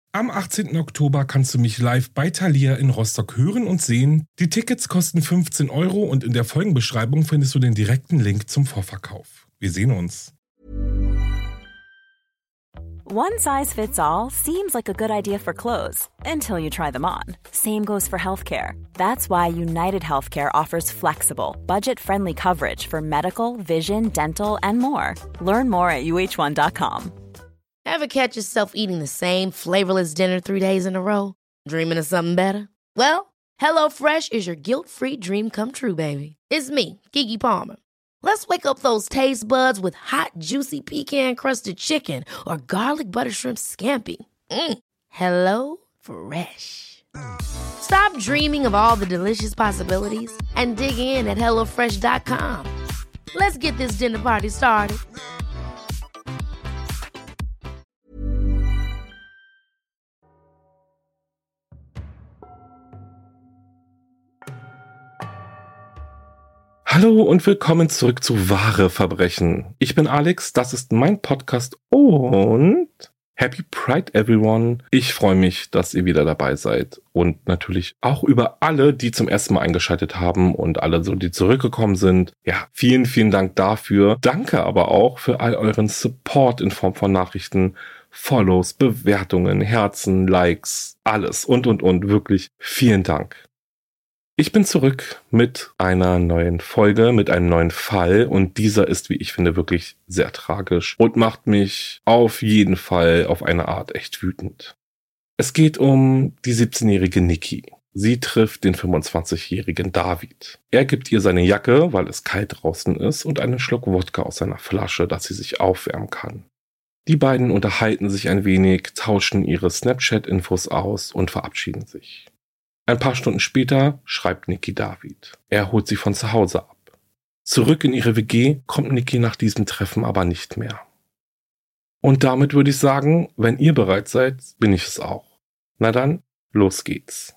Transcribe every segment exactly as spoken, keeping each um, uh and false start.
Am achtzehnten Oktober kannst du mich live bei Thalia in Rostock hören und sehen. Die Tickets kosten fünfzehn Euro und in der Folgenbeschreibung findest du den direkten Link zum Vorverkauf. Wir sehen uns. One size fits all seems like a good idea for clothes until you try them on. Same goes for healthcare. That's why United Healthcare offers flexible, budget-friendly coverage for medical, vision, dental, and more. Learn more at U H one dot com. Ever catch yourself eating the same flavorless dinner three days in a row? Dreaming of something better? Well, HelloFresh is your guilt-free dream come true, baby. It's me, Keke Palmer. Let's wake up those taste buds with hot, juicy pecan-crusted chicken or garlic butter shrimp scampi. Mm. Hello Fresh. Stop dreaming of all the delicious possibilities and dig in at hello fresh dot com. Let's get this dinner party started. Hallo und willkommen zurück zu Wahre Verbrechen. Ich bin Alex, das ist mein Podcast und Happy Pride everyone. Ich freue mich, dass ihr wieder dabei seid und natürlich auch über alle, die zum ersten Mal eingeschaltet haben und alle so, die zurückgekommen sind. Ja, vielen, vielen Dank dafür. Danke aber auch für all euren Support in Form von Nachrichten, Follows, Bewertungen, Herzen, Likes, alles und und und. Wirklich vielen Dank. Ich bin zurück mit einer neuen Folge, mit einem neuen Fall und dieser ist, wie ich finde, wirklich sehr tragisch und macht mich auf jeden Fall auf eine Art echt wütend. Es geht um die siebzehnjährige Nikki. Sie trifft den fünfundzwanzigjährigen David. Er gibt ihr seine Jacke, weil es kalt draußen ist, und einen Schluck Wodka aus seiner Flasche, dass sie sich aufwärmen kann. Die beiden unterhalten sich ein wenig, tauschen ihre Snapchat-Infos aus und verabschieden sich. Ein paar Stunden später schreibt Nikki David. Er holt sie von zu Hause ab. Zurück in ihre W G kommt Nikki nach diesem Treffen aber nicht mehr. Und damit würde ich sagen, wenn ihr bereit seid, bin ich es auch. Na dann, los geht's.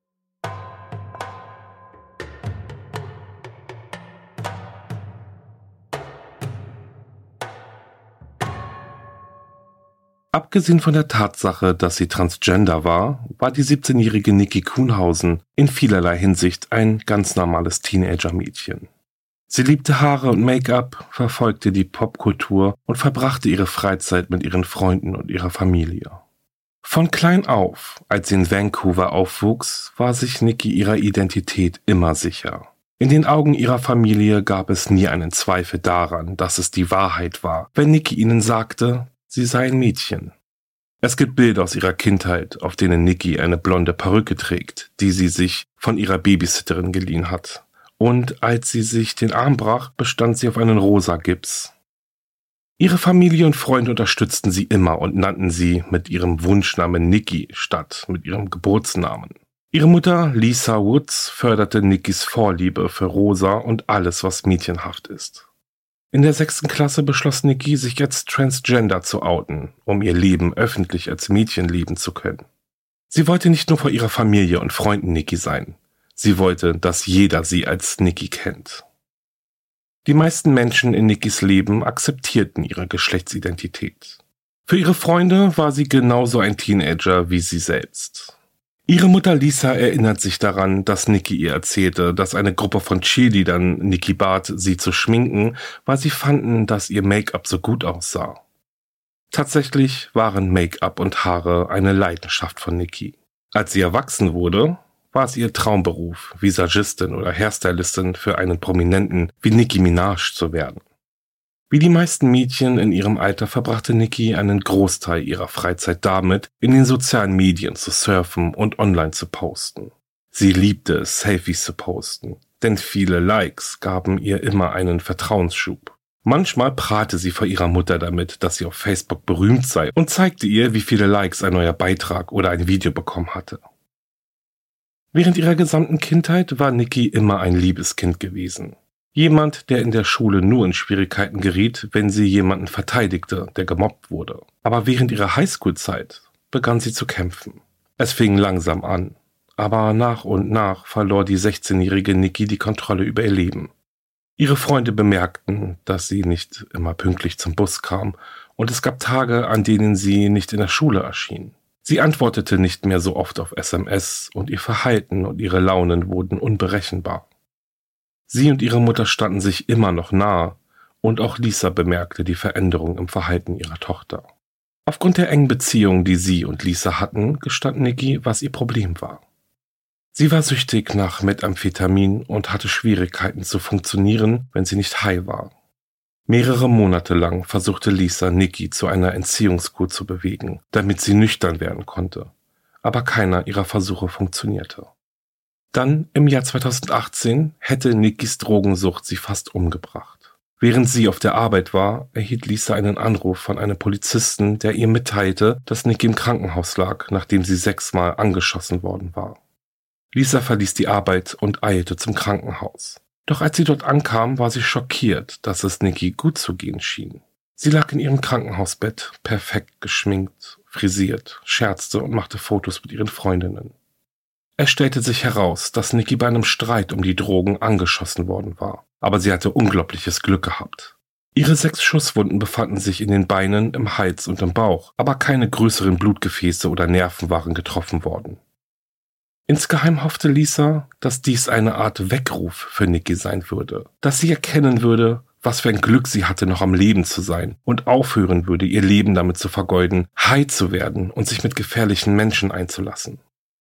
Abgesehen von der Tatsache, dass sie transgender war, war die siebzehnjährige Nikki Kuhnhausen in vielerlei Hinsicht ein ganz normales Teenager-Mädchen. Sie liebte Haare und Make-up, verfolgte die Popkultur und verbrachte ihre Freizeit mit ihren Freunden und ihrer Familie. Von klein auf, als sie in Vancouver aufwuchs, war sich Nikki ihrer Identität immer sicher. In den Augen ihrer Familie gab es nie einen Zweifel daran, dass es die Wahrheit war, wenn Nikki ihnen sagte, sie sei ein Mädchen. Es gibt Bilder aus ihrer Kindheit, auf denen Nikki eine blonde Perücke trägt, die sie sich von ihrer Babysitterin geliehen hat. Und als sie sich den Arm brach, bestand sie auf einen rosa Gips. Ihre Familie und Freunde unterstützten sie immer und nannten sie mit ihrem Wunschnamen Nikki statt mit ihrem Geburtsnamen. Ihre Mutter Lisa Woods förderte Nikkis Vorliebe für rosa und alles, was mädchenhaft ist. In der sechsten Klasse beschloss Nikki, sich jetzt transgender zu outen, um ihr Leben öffentlich als Mädchen leben zu können. Sie wollte nicht nur vor ihrer Familie und Freunden Nikki sein. Sie wollte, dass jeder sie als Nikki kennt. Die meisten Menschen in Nikkis Leben akzeptierten ihre Geschlechtsidentität. Für ihre Freunde war sie genauso ein Teenager wie sie selbst. Ihre Mutter Lisa erinnert sich daran, dass Nikki ihr erzählte, dass eine Gruppe von Cheerleadern Nikki bat, sie zu schminken, weil sie fanden, dass ihr Make-up so gut aussah. Tatsächlich waren Make-up und Haare eine Leidenschaft von Nikki. Als sie erwachsen wurde, war es ihr Traumberuf, Visagistin oder Hairstylistin für einen Prominenten wie Nicki Minaj zu werden. Wie die meisten Mädchen in ihrem Alter verbrachte Nikki einen Großteil ihrer Freizeit damit, in den sozialen Medien zu surfen und online zu posten. Sie liebte es, Selfies zu posten, denn viele Likes gaben ihr immer einen Vertrauensschub. Manchmal prahlte sie vor ihrer Mutter damit, dass sie auf Facebook berühmt sei und zeigte ihr, wie viele Likes ein neuer Beitrag oder ein Video bekommen hatte. Während ihrer gesamten Kindheit war Nikki immer ein liebes Kind gewesen. Jemand, der in der Schule nur in Schwierigkeiten geriet, wenn sie jemanden verteidigte, der gemobbt wurde. Aber während ihrer Highschool-Zeit begann sie zu kämpfen. Es fing langsam an, aber nach und nach verlor die sechzehnjährige Nikki die Kontrolle über ihr Leben. Ihre Freunde bemerkten, dass sie nicht immer pünktlich zum Bus kam und es gab Tage, an denen sie nicht in der Schule erschien. Sie antwortete nicht mehr so oft auf S M S und ihr Verhalten und ihre Launen wurden unberechenbar. Sie und ihre Mutter standen sich immer noch nahe und auch Lisa bemerkte die Veränderung im Verhalten ihrer Tochter. Aufgrund der engen Beziehung, die sie und Lisa hatten, gestand Nikki, was ihr Problem war. Sie war süchtig nach Methamphetamin und hatte Schwierigkeiten zu funktionieren, wenn sie nicht high war. Mehrere Monate lang versuchte Lisa, Nikki zu einer Entziehungskur zu bewegen, damit sie nüchtern werden konnte, aber keiner ihrer Versuche funktionierte. Dann, im Jahr zweitausendachtzehn, hätte Nickis Drogensucht sie fast umgebracht. Während sie auf der Arbeit war, erhielt Lisa einen Anruf von einem Polizisten, der ihr mitteilte, dass Nikki im Krankenhaus lag, nachdem sie sechsmal angeschossen worden war. Lisa verließ die Arbeit und eilte zum Krankenhaus. Doch als sie dort ankam, war sie schockiert, dass es Nikki gut zu gehen schien. Sie lag in ihrem Krankenhausbett, perfekt geschminkt, frisiert, scherzte und machte Fotos mit ihren Freundinnen. Es stellte sich heraus, dass Nikki bei einem Streit um die Drogen angeschossen worden war, aber sie hatte unglaubliches Glück gehabt. Ihre sechs Schusswunden befanden sich in den Beinen, im Hals und im Bauch, aber keine größeren Blutgefäße oder Nerven waren getroffen worden. Insgeheim hoffte Lisa, dass dies eine Art Weckruf für Nikki sein würde, dass sie erkennen würde, was für ein Glück sie hatte, noch am Leben zu sein und aufhören würde, ihr Leben damit zu vergeuden, high zu werden und sich mit gefährlichen Menschen einzulassen.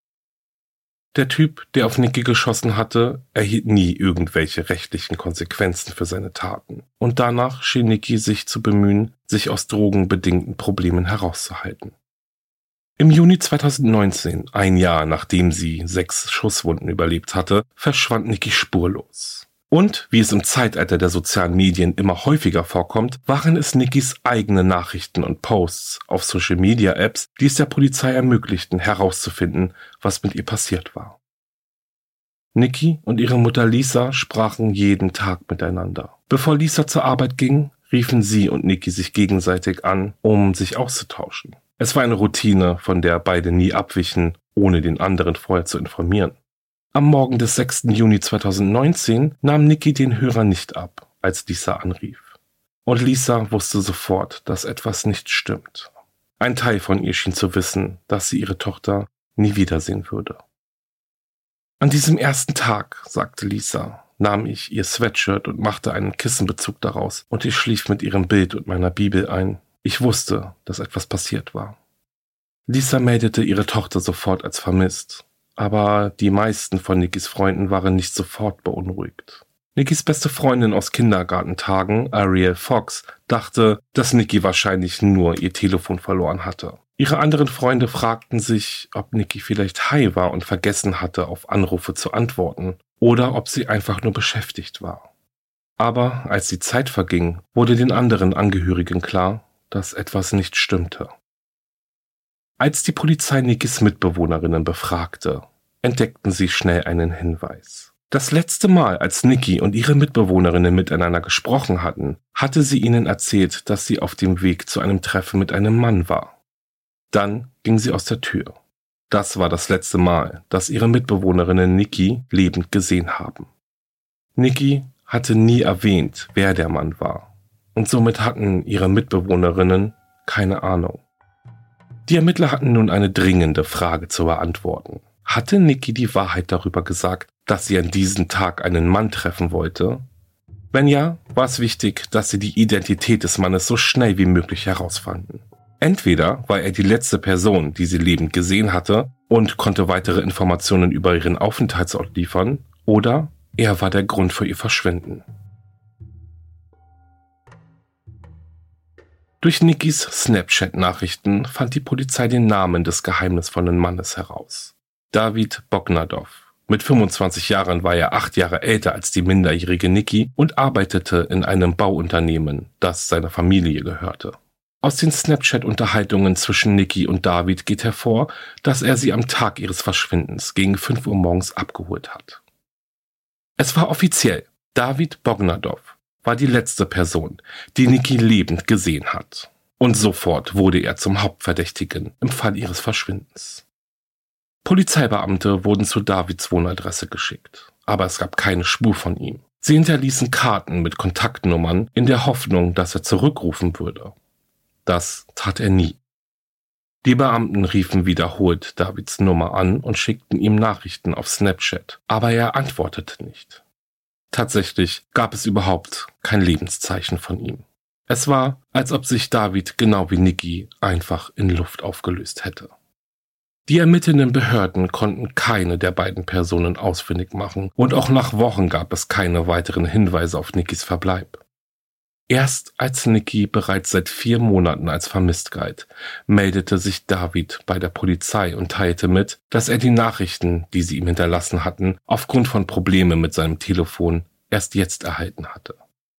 Der Typ, der auf Nikki geschossen hatte, erhielt nie irgendwelche rechtlichen Konsequenzen für seine Taten. Und danach schien Nikki sich zu bemühen, sich aus drogenbedingten Problemen herauszuhalten. Im Juni zweitausendneunzehn, ein Jahr nachdem sie sechs Schusswunden überlebt hatte, verschwand Nikki spurlos. Und, wie es im Zeitalter der sozialen Medien immer häufiger vorkommt, waren es Nickis eigene Nachrichten und Posts auf Social-Media-Apps, die es der Polizei ermöglichten, herauszufinden, was mit ihr passiert war. Nikki und ihre Mutter Lisa sprachen jeden Tag miteinander. Bevor Lisa zur Arbeit ging, riefen sie und Nikki sich gegenseitig an, um sich auszutauschen. Es war eine Routine, von der beide nie abwichen, ohne den anderen vorher zu informieren. Am Morgen des sechsten Juni zweitausendneunzehn nahm Nikki den Hörer nicht ab, als Lisa anrief. Und Lisa wusste sofort, dass etwas nicht stimmt. Ein Teil von ihr schien zu wissen, dass sie ihre Tochter nie wiedersehen würde. An diesem ersten Tag, sagte Lisa, nahm ich ihr Sweatshirt und machte einen Kissenbezug daraus und ich schlief mit ihrem Bild und meiner Bibel ein. Ich wusste, dass etwas passiert war. Lisa meldete ihre Tochter sofort als vermisst. Aber die meisten von Nickis Freunden waren nicht sofort beunruhigt. Nickis beste Freundin aus Kindergartentagen, Ariel Fox, dachte, dass Nikki wahrscheinlich nur ihr Telefon verloren hatte. Ihre anderen Freunde fragten sich, ob Nikki vielleicht high war und vergessen hatte, auf Anrufe zu antworten, oder ob sie einfach nur beschäftigt war. Aber als die Zeit verging, wurde den anderen Angehörigen klar, dass etwas nicht stimmte. Als die Polizei Nickis Mitbewohnerinnen befragte, entdeckten sie schnell einen Hinweis. Das letzte Mal, als Nikki und ihre Mitbewohnerinnen miteinander gesprochen hatten, hatte sie ihnen erzählt, dass sie auf dem Weg zu einem Treffen mit einem Mann war. Dann ging sie aus der Tür. Das war das letzte Mal, dass ihre Mitbewohnerinnen Nikki lebend gesehen haben. Nikki hatte nie erwähnt, wer der Mann war, und somit hatten ihre Mitbewohnerinnen keine Ahnung. Die Ermittler hatten nun eine dringende Frage zu beantworten. Hatte Nikki die Wahrheit darüber gesagt, dass sie an diesem Tag einen Mann treffen wollte? Wenn ja, war es wichtig, dass sie die Identität des Mannes so schnell wie möglich herausfanden. Entweder war er die letzte Person, die sie lebend gesehen hatte und konnte weitere Informationen über ihren Aufenthaltsort liefern, oder er war der Grund für ihr Verschwinden. Durch Nickis Snapchat-Nachrichten fand die Polizei den Namen des geheimnisvollen Mannes heraus. David Bognadow. Mit fünfundzwanzig Jahren war er acht Jahre älter als die minderjährige Nikki und arbeitete in einem Bauunternehmen, das seiner Familie gehörte. Aus den Snapchat-Unterhaltungen zwischen Nikki und David geht hervor, dass er sie am Tag ihres Verschwindens gegen fünf Uhr morgens abgeholt hat. Es war offiziell, David Bognadow war die letzte Person, die Nikki lebend gesehen hat. Und sofort wurde er zum Hauptverdächtigen im Fall ihres Verschwindens. Polizeibeamte wurden zu Davids Wohnadresse geschickt, aber es gab keine Spur von ihm. Sie hinterließen Karten mit Kontaktnummern in der Hoffnung, dass er zurückrufen würde. Das tat er nie. Die Beamten riefen wiederholt Davids Nummer an und schickten ihm Nachrichten auf Snapchat, aber er antwortete nicht. Tatsächlich gab es überhaupt kein Lebenszeichen von ihm. Es war, als ob sich David genau wie Nikki einfach in Luft aufgelöst hätte. Die ermittelnden Behörden konnten keine der beiden Personen ausfindig machen und auch nach Wochen gab es keine weiteren Hinweise auf Nickys Verbleib. Erst als Nikki bereits seit vier Monaten als vermisst galt, meldete sich David bei der Polizei und teilte mit, dass er die Nachrichten, die sie ihm hinterlassen hatten, aufgrund von Problemen mit seinem Telefon erst jetzt erhalten hatte.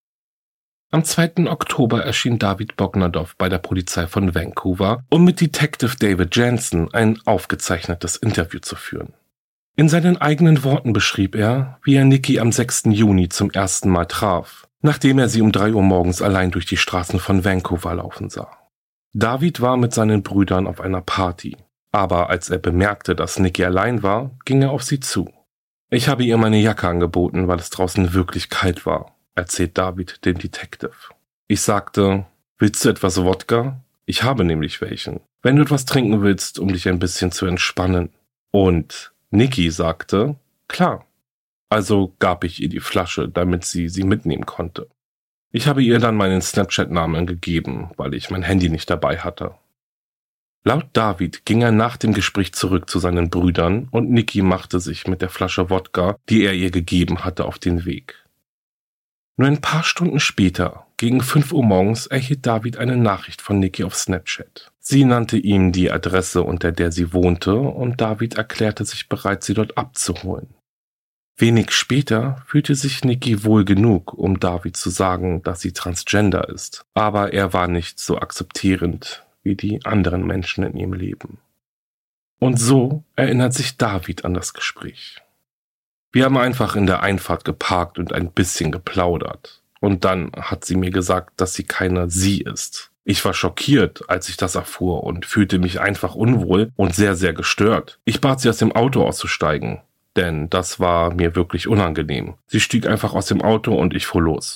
Am zweiten Oktober erschien David Bognadow bei der Polizei von Vancouver, um mit Detective David Jansen ein aufgezeichnetes Interview zu führen. In seinen eigenen Worten beschrieb er, wie er Nikki am sechsten Juni zum ersten Mal traf, nachdem er sie um drei Uhr morgens allein durch die Straßen von Vancouver laufen sah. David war mit seinen Brüdern auf einer Party, aber als er bemerkte, dass Nikki allein war, ging er auf sie zu. Ich habe ihr meine Jacke angeboten, weil es draußen wirklich kalt war, erzählt David dem Detective. Ich sagte, willst du etwas Wodka? Ich habe nämlich welchen. Wenn du etwas trinken willst, um dich ein bisschen zu entspannen. Und Nikki sagte, klar. Also gab ich ihr die Flasche, damit sie sie mitnehmen konnte. Ich habe ihr dann meinen Snapchat-Namen gegeben, weil ich mein Handy nicht dabei hatte. Laut David ging er nach dem Gespräch zurück zu seinen Brüdern und Nikki machte sich mit der Flasche Wodka, die er ihr gegeben hatte, auf den Weg. Nur ein paar Stunden später, gegen fünf Uhr morgens, erhielt David eine Nachricht von Nikki auf Snapchat. Sie nannte ihm die Adresse, unter der sie wohnte, und David erklärte sich bereit, sie dort abzuholen. Wenig später fühlte sich Nikki wohl genug, um David zu sagen, dass sie transgender ist, aber er war nicht so akzeptierend wie die anderen Menschen in ihrem Leben. Und so erinnert sich David an das Gespräch. Wir haben einfach in der Einfahrt geparkt und ein bisschen geplaudert. Und dann hat sie mir gesagt, dass sie keine sie ist. Ich war schockiert, als ich das erfuhr und fühlte mich einfach unwohl und sehr, sehr gestört. Ich bat sie, aus dem Auto auszusteigen, denn das war mir wirklich unangenehm. Sie stieg einfach aus dem Auto und ich fuhr los.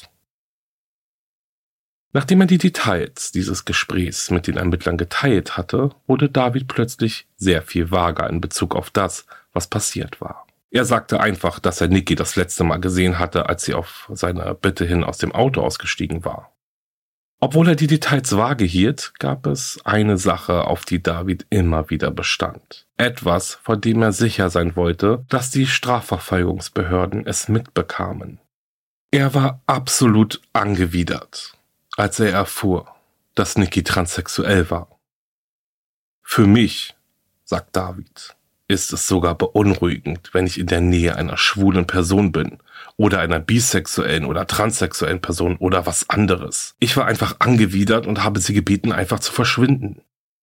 Nachdem er die Details dieses Gesprächs mit den Ermittlern geteilt hatte, wurde David plötzlich sehr viel vager in Bezug auf das, was passiert war. Er sagte einfach, dass er Nikki das letzte Mal gesehen hatte, als sie auf seine Bitte hin aus dem Auto ausgestiegen war. Obwohl er die Details vage hielt, gab es eine Sache, auf die David immer wieder bestand. Etwas, von dem er sicher sein wollte, dass die Strafverfolgungsbehörden es mitbekamen. Er war absolut angewidert, als er erfuhr, dass Nikki transsexuell war. Für mich, sagt David, ist es sogar beunruhigend, wenn ich in der Nähe einer schwulen Person bin oder einer bisexuellen oder transsexuellen Person oder was anderes. Ich war einfach angewidert und habe sie gebeten, einfach zu verschwinden.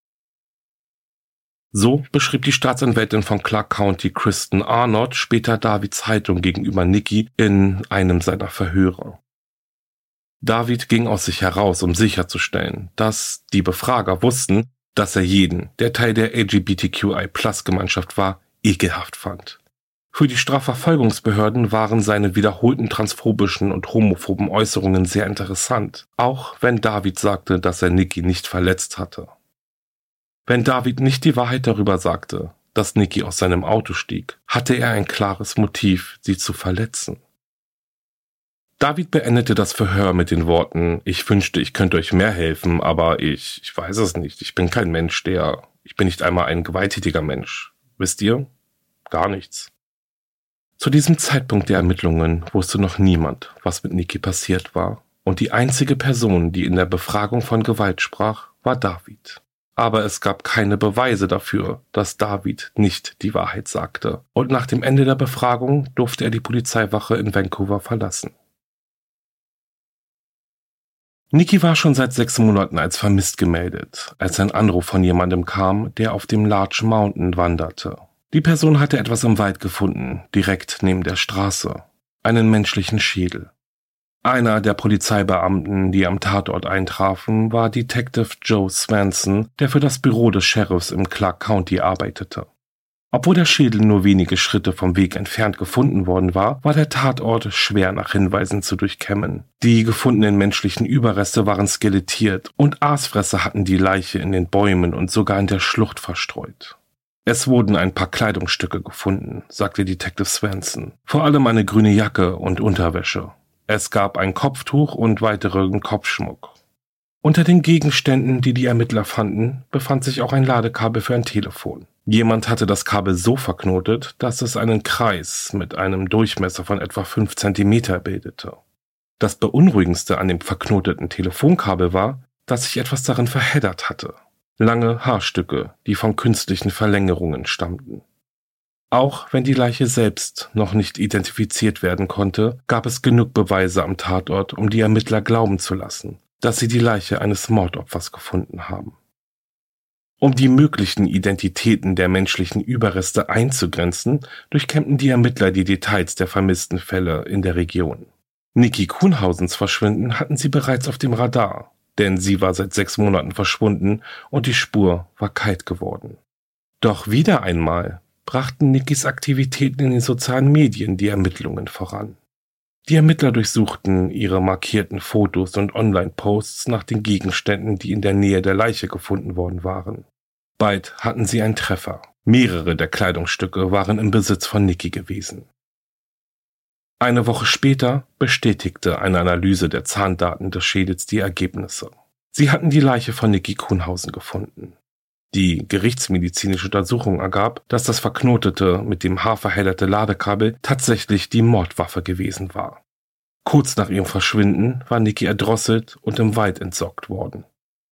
So beschrieb die Staatsanwältin von Clark County, Kristen Arnott, später Davids Haltung gegenüber Nikki in einem seiner Verhöre. David ging aus sich heraus, um sicherzustellen, dass die Befrager wussten, dass er jeden, der Teil der L G B T Q I Plus Gemeinschaft war, ekelhaft fand. Für die Strafverfolgungsbehörden waren seine wiederholten transphobischen und homophoben Äußerungen sehr interessant, auch wenn David sagte, dass er Nikki nicht verletzt hatte. Wenn David nicht die Wahrheit darüber sagte, dass Nikki aus seinem Auto stieg, hatte er ein klares Motiv, sie zu verletzen. David beendete das Verhör mit den Worten, ich wünschte, ich könnte euch mehr helfen, aber ich, ich weiß es nicht. Ich bin kein Mensch, der, ich bin nicht einmal ein gewalttätiger Mensch. Wisst ihr? Gar nichts. Zu diesem Zeitpunkt der Ermittlungen wusste noch niemand, was mit Nikki passiert war. Und die einzige Person, die in der Befragung von Gewalt sprach, war David. Aber es gab keine Beweise dafür, dass David nicht die Wahrheit sagte. Und nach dem Ende der Befragung durfte er die Polizeiwache in Vancouver verlassen. Nikki war schon seit sechs Monaten als vermisst gemeldet, als ein Anruf von jemandem kam, der auf dem Larch Mountain wanderte. Die Person hatte etwas im Wald gefunden, direkt neben der Straße, einen menschlichen Schädel. Einer der Polizeibeamten, die am Tatort eintrafen, war Detective Joe Swanson, der für das Büro des Sheriffs im Clark County arbeitete. Obwohl der Schädel nur wenige Schritte vom Weg entfernt gefunden worden war, war der Tatort schwer nach Hinweisen zu durchkämmen. Die gefundenen menschlichen Überreste waren skelettiert und Aasfresser hatten die Leiche in den Bäumen und sogar in der Schlucht verstreut. Es wurden ein paar Kleidungsstücke gefunden, sagte Detective Swanson. Vor allem eine grüne Jacke und Unterwäsche. Es gab ein Kopftuch und weiteren Kopfschmuck. Unter den Gegenständen, die die Ermittler fanden, befand sich auch ein Ladekabel für ein Telefon. Jemand hatte das Kabel so verknotet, dass es einen Kreis mit einem Durchmesser von etwa fünf Zentimeter bildete. Das Beunruhigendste an dem verknoteten Telefonkabel war, dass sich etwas darin verheddert hatte. Lange Haarstücke, die von künstlichen Verlängerungen stammten. Auch wenn die Leiche selbst noch nicht identifiziert werden konnte, gab es genug Beweise am Tatort, um die Ermittler glauben zu lassen, dass sie die Leiche eines Mordopfers gefunden haben. Um die möglichen Identitäten der menschlichen Überreste einzugrenzen, durchkämmten die Ermittler die Details der vermissten Fälle in der Region. Niki Kuhnhausens Verschwinden hatten sie bereits auf dem Radar, denn sie war seit sechs Monaten verschwunden und die Spur war kalt geworden. Doch wieder einmal brachten Nikis Aktivitäten in den sozialen Medien die Ermittlungen voran. Die Ermittler durchsuchten ihre markierten Fotos und Online-Posts nach den Gegenständen, die in der Nähe der Leiche gefunden worden waren. Bald hatten sie einen Treffer. Mehrere der Kleidungsstücke waren im Besitz von Niki gewesen. Eine Woche später bestätigte eine Analyse der Zahndaten des Schädels die Ergebnisse. Sie hatten die Leiche von Niki Kuhnhausen gefunden. Die gerichtsmedizinische Untersuchung ergab, dass das verknotete, mit dem Haar verhedderte Ladekabel tatsächlich die Mordwaffe gewesen war. Kurz nach ihrem Verschwinden war Niki erdrosselt und im Wald entsorgt worden.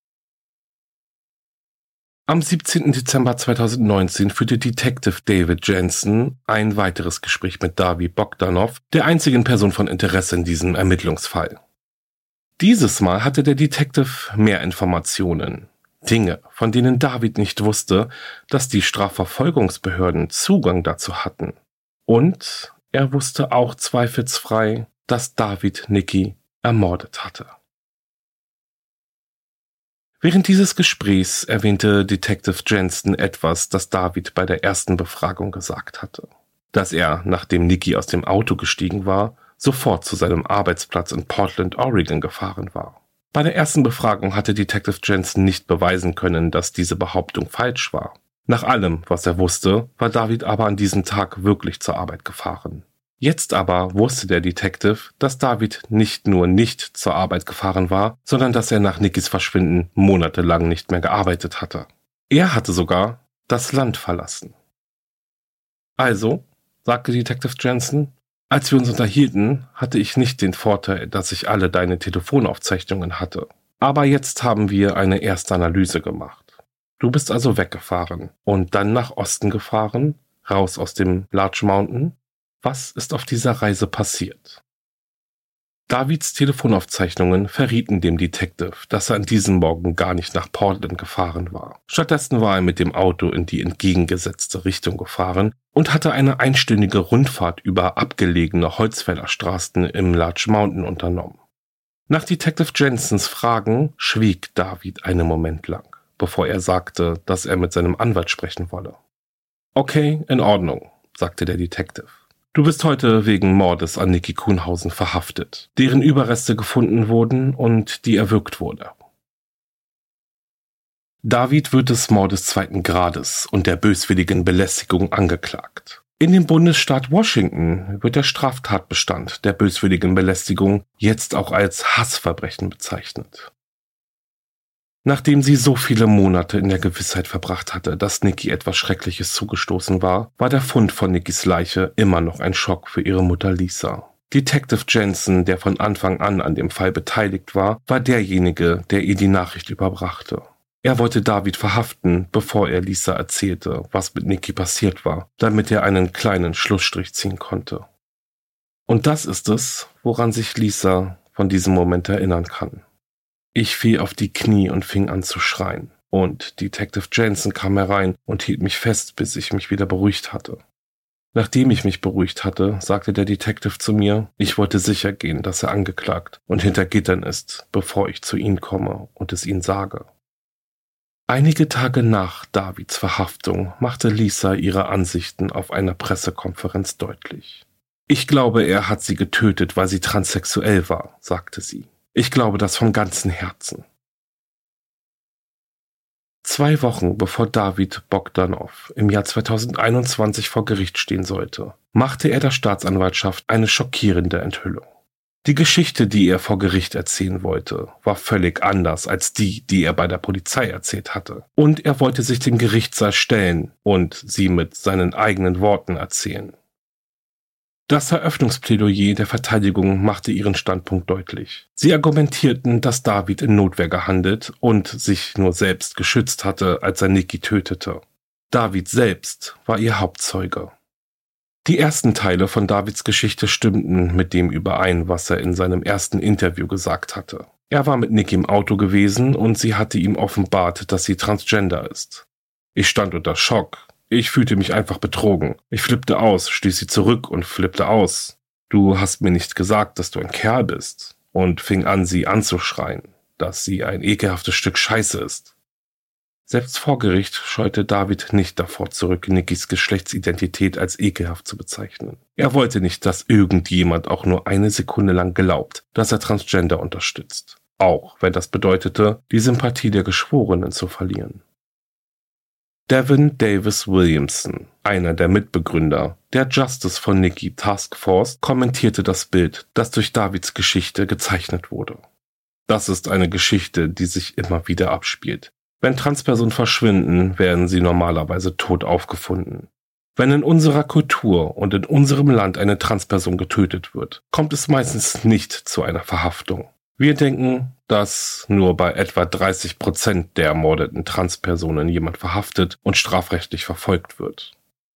Am siebzehnten Dezember zweitausendneunzehn führte Detective David Jensen ein weiteres Gespräch mit David Bogdanov, der einzigen Person von Interesse in diesem Ermittlungsfall. Dieses Mal hatte der Detective mehr Informationen. Dinge, von denen David nicht wusste, dass die Strafverfolgungsbehörden Zugang dazu hatten. Und er wusste auch zweifelsfrei, dass David Niki ermordet hatte. Während dieses Gesprächs erwähnte Detective Jensen etwas, das David bei der ersten Befragung gesagt hatte. Dass er, nachdem Niki aus dem Auto gestiegen war, sofort zu seinem Arbeitsplatz in Portland, Oregon gefahren war. Bei der ersten Befragung hatte Detective Jensen nicht beweisen können, dass diese Behauptung falsch war. Nach allem, was er wusste, war David aber an diesem Tag wirklich zur Arbeit gefahren. Jetzt aber wusste der Detective, dass David nicht nur nicht zur Arbeit gefahren war, sondern dass er nach Nikis Verschwinden monatelang nicht mehr gearbeitet hatte. Er hatte sogar das Land verlassen. Also, sagte Detective Jensen, als wir uns unterhielten, hatte ich nicht den Vorteil, dass ich alle deine Telefonaufzeichnungen hatte. Aber jetzt haben wir eine erste Analyse gemacht. Du bist also weggefahren und dann nach Osten gefahren, raus aus dem Larch Mountain. Was ist auf dieser Reise passiert? Davids Telefonaufzeichnungen verrieten dem Detective, dass er an diesem Morgen gar nicht nach Portland gefahren war. Stattdessen war er mit dem Auto in die entgegengesetzte Richtung gefahren und hatte eine einstündige Rundfahrt über abgelegene Holzfällerstraßen im Larch Mountain unternommen. Nach Detective Jensens Fragen schwieg David einen Moment lang, bevor er sagte, dass er mit seinem Anwalt sprechen wolle. Okay, in Ordnung, sagte der Detective. Du bist heute wegen Mordes an Niki Kuhnhausen verhaftet, deren Überreste gefunden wurden und die erwürgt wurde. David wird des Mordes zweiten Grades und der böswilligen Belästigung angeklagt. In dem Bundesstaat Washington wird der Straftatbestand der böswilligen Belästigung jetzt auch als Hassverbrechen bezeichnet. Nachdem sie so viele Monate in der Gewissheit verbracht hatte, dass Niki etwas Schreckliches zugestoßen war, war der Fund von Nikis Leiche immer noch ein Schock für ihre Mutter Lisa. Detective Jensen, der von Anfang an an dem Fall beteiligt war, war derjenige, der ihr die Nachricht überbrachte. Er wollte David verhaften, bevor er Lisa erzählte, was mit Niki passiert war, damit er einen kleinen Schlussstrich ziehen konnte. Und das ist es, woran sich Lisa von diesem Moment erinnern kann. Ich fiel auf die Knie und fing an zu schreien. Und Detective Jensen kam herein und hielt mich fest, bis ich mich wieder beruhigt hatte. Nachdem ich mich beruhigt hatte, sagte der Detective zu mir, ich wollte sicher gehen, dass er angeklagt und hinter Gittern ist, bevor ich zu Ihnen komme und es Ihnen sage. Einige Tage nach Davids Verhaftung machte Lisa ihre Ansichten auf einer Pressekonferenz deutlich. Ich glaube, er hat sie getötet, weil sie transsexuell war, sagte sie. Ich glaube das von ganzem Herzen. Zwei Wochen bevor David Bogdanov im Jahr zweitausendeinundzwanzig vor Gericht stehen sollte, machte er der Staatsanwaltschaft eine schockierende Enthüllung. Die Geschichte, die er vor Gericht erzählen wollte, war völlig anders als die, die er bei der Polizei erzählt hatte. Und er wollte sich dem Gerichtssaal stellen und sie mit seinen eigenen Worten erzählen. Das Eröffnungsplädoyer der Verteidigung machte ihren Standpunkt deutlich. Sie argumentierten, dass David in Notwehr gehandelt und sich nur selbst geschützt hatte, als er Nikki tötete. David selbst war ihr Hauptzeuge. Die ersten Teile von Davids Geschichte stimmten mit dem überein, was er in seinem ersten Interview gesagt hatte. Er war mit Nikki im Auto gewesen und sie hatte ihm offenbart, dass sie transgender ist. Ich stand unter Schock. Ich fühlte mich einfach betrogen. Ich flippte aus, stieß sie zurück und flippte aus. Du hast mir nicht gesagt, dass du ein Kerl bist. Und fing an, sie anzuschreien, dass sie ein ekelhaftes Stück Scheiße ist. Selbst vor Gericht scheute David nicht davor zurück, Nickys Geschlechtsidentität als ekelhaft zu bezeichnen. Er wollte nicht, dass irgendjemand auch nur eine Sekunde lang glaubt, dass er Transgender unterstützt. Auch wenn das bedeutete, die Sympathie der Geschworenen zu verlieren. Devin Davis Williamson, einer der Mitbegründer der Justice for Nikki Task Force, kommentierte das Bild, das durch Davids Geschichte gezeichnet wurde. Das ist eine Geschichte, die sich immer wieder abspielt. Wenn Transpersonen verschwinden, werden sie normalerweise tot aufgefunden. Wenn in unserer Kultur und in unserem Land eine Transperson getötet wird, kommt es meistens nicht zu einer Verhaftung. Wir denken, dass nur bei etwa dreißig Prozent der ermordeten Transpersonen jemand verhaftet und strafrechtlich verfolgt wird.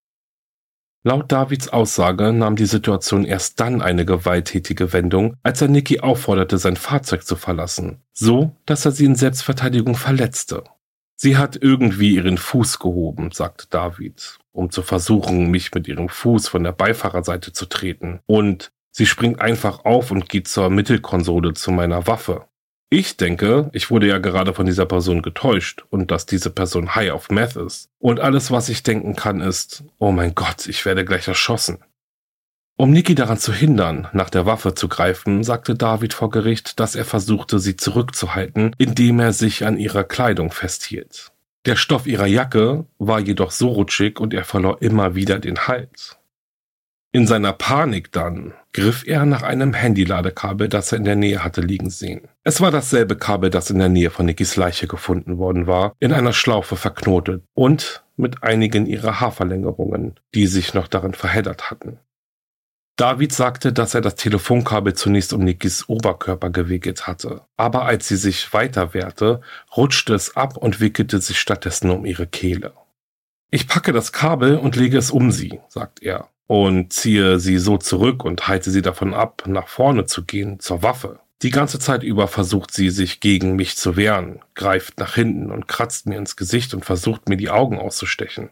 Laut Davids Aussage nahm die Situation erst dann eine gewalttätige Wendung, als er Nikki aufforderte, sein Fahrzeug zu verlassen, so dass er sie in Selbstverteidigung verletzte. Sie hat irgendwie ihren Fuß gehoben, sagte David, um zu versuchen, mich mit ihrem Fuß von der Beifahrerseite zu treten, und sie springt einfach auf und geht zur Mittelkonsole zu meiner Waffe. Ich denke, ich wurde ja gerade von dieser Person getäuscht und dass diese Person high auf Meth ist. Und alles, was ich denken kann, ist, oh mein Gott, ich werde gleich erschossen. Um Nikki daran zu hindern, nach der Waffe zu greifen, sagte David vor Gericht, dass er versuchte, sie zurückzuhalten, indem er sich an ihrer Kleidung festhielt. Der Stoff ihrer Jacke war jedoch so rutschig und er verlor immer wieder den Halt. In seiner Panik dann griff er nach einem Handyladekabel, das er in der Nähe hatte liegen sehen. Es war dasselbe Kabel, das in der Nähe von Nickys Leiche gefunden worden war, in einer Schlaufe verknotet und mit einigen ihrer Haarverlängerungen, die sich noch darin verheddert hatten. David sagte, dass er das Telefonkabel zunächst um Nickys Oberkörper gewickelt hatte, aber als sie sich weiter wehrte, rutschte es ab und wickelte sich stattdessen um ihre Kehle. Ich packe das Kabel und lege es um sie, sagt er, und ziehe sie so zurück und halte sie davon ab, nach vorne zu gehen, zur Waffe. Die ganze Zeit über versucht sie, sich gegen mich zu wehren, greift nach hinten und kratzt mir ins Gesicht und versucht, mir die Augen auszustechen.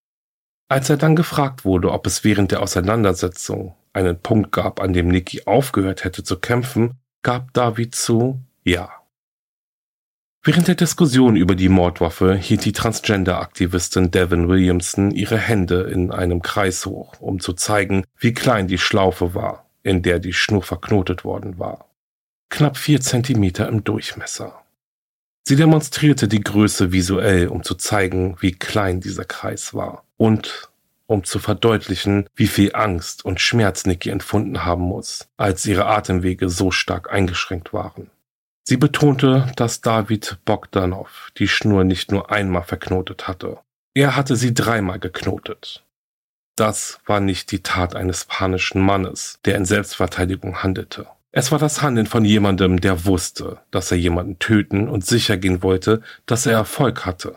Als er dann gefragt wurde, ob es während der Auseinandersetzung einen Punkt gab, an dem Nikki aufgehört hätte zu kämpfen, gab David zu, ja. Während der Diskussion über die Mordwaffe hielt die Transgender-Aktivistin Devin Williamson ihre Hände in einem Kreis hoch, um zu zeigen, wie klein die Schlaufe war, in der die Schnur verknotet worden war. Knapp vier Zentimeter im Durchmesser. Sie demonstrierte die Größe visuell, um zu zeigen, wie klein dieser Kreis war und um zu verdeutlichen, wie viel Angst und Schmerz Nikki empfunden haben muss, als ihre Atemwege so stark eingeschränkt waren. Sie betonte, dass David Bogdanov die Schnur nicht nur einmal verknotet hatte. Er hatte sie dreimal geknotet. Das war nicht die Tat eines panischen Mannes, der in Selbstverteidigung handelte. Es war das Handeln von jemandem, der wusste, dass er jemanden töten und sicher gehen wollte, dass er Erfolg hatte.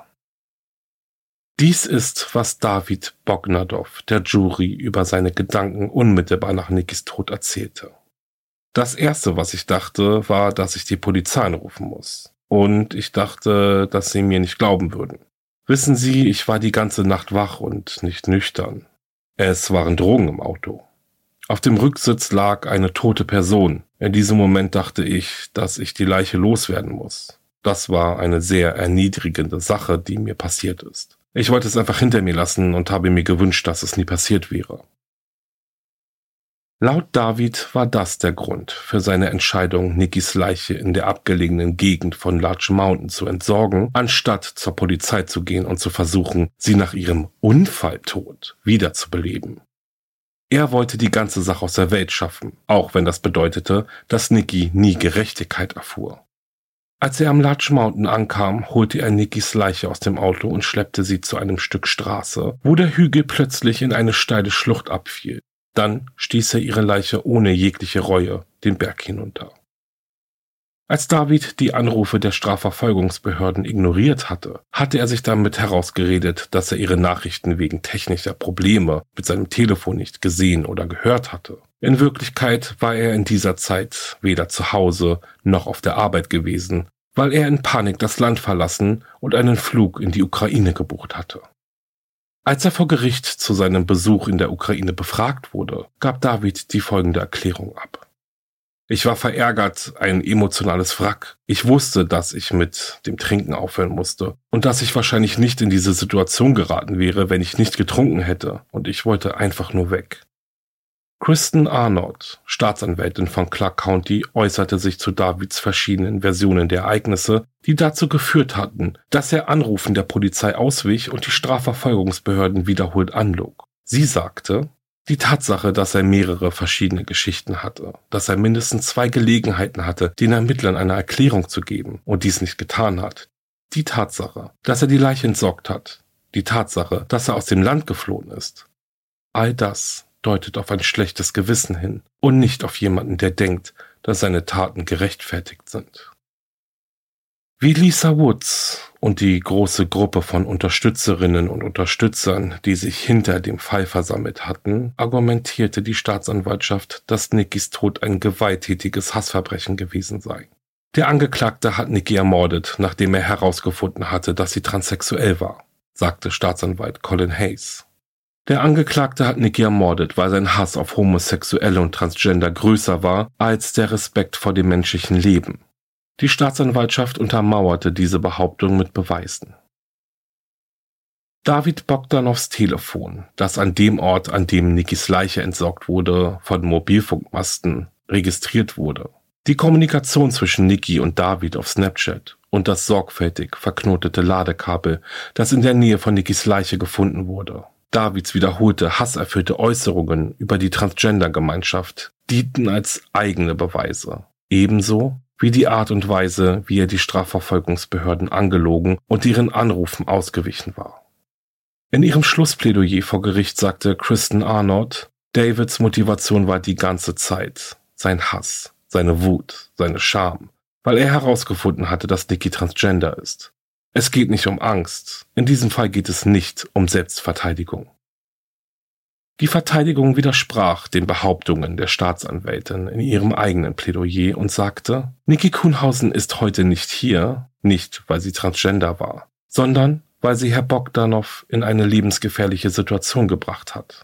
Dies ist, was David Bogdanov der Jury über seine Gedanken unmittelbar nach Nickys Tod erzählte. Das Erste, was ich dachte, war, dass ich die Polizei anrufen muss. Und ich dachte, dass sie mir nicht glauben würden. Wissen Sie, ich war die ganze Nacht wach und nicht nüchtern. Es waren Drogen im Auto. Auf dem Rücksitz lag eine tote Person. In diesem Moment dachte ich, dass ich die Leiche loswerden muss. Das war eine sehr erniedrigende Sache, die mir passiert ist. Ich wollte es einfach hinter mir lassen und habe mir gewünscht, dass es nie passiert wäre. Laut David war das der Grund für seine Entscheidung, Nickys Leiche in der abgelegenen Gegend von Larch Mountain zu entsorgen, anstatt zur Polizei zu gehen und zu versuchen, sie nach ihrem Unfalltod wiederzubeleben. Er wollte die ganze Sache aus der Welt schaffen, auch wenn das bedeutete, dass Nicky nie Gerechtigkeit erfuhr. Als er am Larch Mountain ankam, holte er Nickys Leiche aus dem Auto und schleppte sie zu einem Stück Straße, wo der Hügel plötzlich in eine steile Schlucht abfiel. Dann stieß er ihre Leiche ohne jegliche Reue den Berg hinunter. Als David die Anrufe der Strafverfolgungsbehörden ignoriert hatte, hatte er sich damit herausgeredet, dass er ihre Nachrichten wegen technischer Probleme mit seinem Telefon nicht gesehen oder gehört hatte. In Wirklichkeit war er in dieser Zeit weder zu Hause noch auf der Arbeit gewesen, weil er in Panik das Land verlassen und einen Flug in die Ukraine gebucht hatte. Als er vor Gericht zu seinem Besuch in der Ukraine befragt wurde, gab David die folgende Erklärung ab. Ich war verärgert, ein emotionales Wrack. Ich wusste, dass ich mit dem Trinken aufhören musste und dass ich wahrscheinlich nicht in diese Situation geraten wäre, wenn ich nicht getrunken hätte, und ich wollte einfach nur weg. Kristen Arnott, Staatsanwältin von Clark County, äußerte sich zu Davids verschiedenen Versionen der Ereignisse, die dazu geführt hatten, dass er Anrufen der Polizei auswich und die Strafverfolgungsbehörden wiederholt anlog. Sie sagte, die Tatsache, dass er mehrere verschiedene Geschichten hatte, dass er mindestens zwei Gelegenheiten hatte, den Ermittlern eine Erklärung zu geben und dies nicht getan hat, die Tatsache, dass er die Leiche entsorgt hat, die Tatsache, dass er aus dem Land geflohen ist, all das deutet auf ein schlechtes Gewissen hin und nicht auf jemanden, der denkt, dass seine Taten gerechtfertigt sind. Wie Lisa Woods und die große Gruppe von Unterstützerinnen und Unterstützern, die sich hinter dem Fall versammelt hatten, argumentierte die Staatsanwaltschaft, dass Nickys Tod ein gewalttätiges Hassverbrechen gewesen sei. Der Angeklagte hat Nicky ermordet, nachdem er herausgefunden hatte, dass sie transsexuell war, sagte Staatsanwalt Colin Hayes. Der Angeklagte hat Nicky ermordet, weil sein Hass auf Homosexuelle und Transgender größer war als der Respekt vor dem menschlichen Leben. Die Staatsanwaltschaft untermauerte diese Behauptung mit Beweisen. David Bogdanows Telefon, das an dem Ort, an dem Nickys Leiche entsorgt wurde, von Mobilfunkmasten registriert wurde. Die Kommunikation zwischen Nicky und David auf Snapchat und das sorgfältig verknotete Ladekabel, das in der Nähe von Nickys Leiche gefunden wurde. Davids wiederholte hasserfüllte Äußerungen über die Transgender-Gemeinschaft dienten als eigene Beweise, ebenso wie die Art und Weise, wie er die Strafverfolgungsbehörden angelogen und ihren Anrufen ausgewichen war. In ihrem Schlussplädoyer vor Gericht sagte Kristen Arnott, Davids Motivation war die ganze Zeit sein Hass, seine Wut, seine Scham, weil er herausgefunden hatte, dass Nicky transgender ist. Es geht nicht um Angst. In diesem Fall geht es nicht um Selbstverteidigung. Die Verteidigung widersprach den Behauptungen der Staatsanwältin in ihrem eigenen Plädoyer und sagte, Nicky Kuhnhausen ist heute nicht hier, nicht weil sie transgender war, sondern weil sie Herr Bogdanow in eine lebensgefährliche Situation gebracht hat.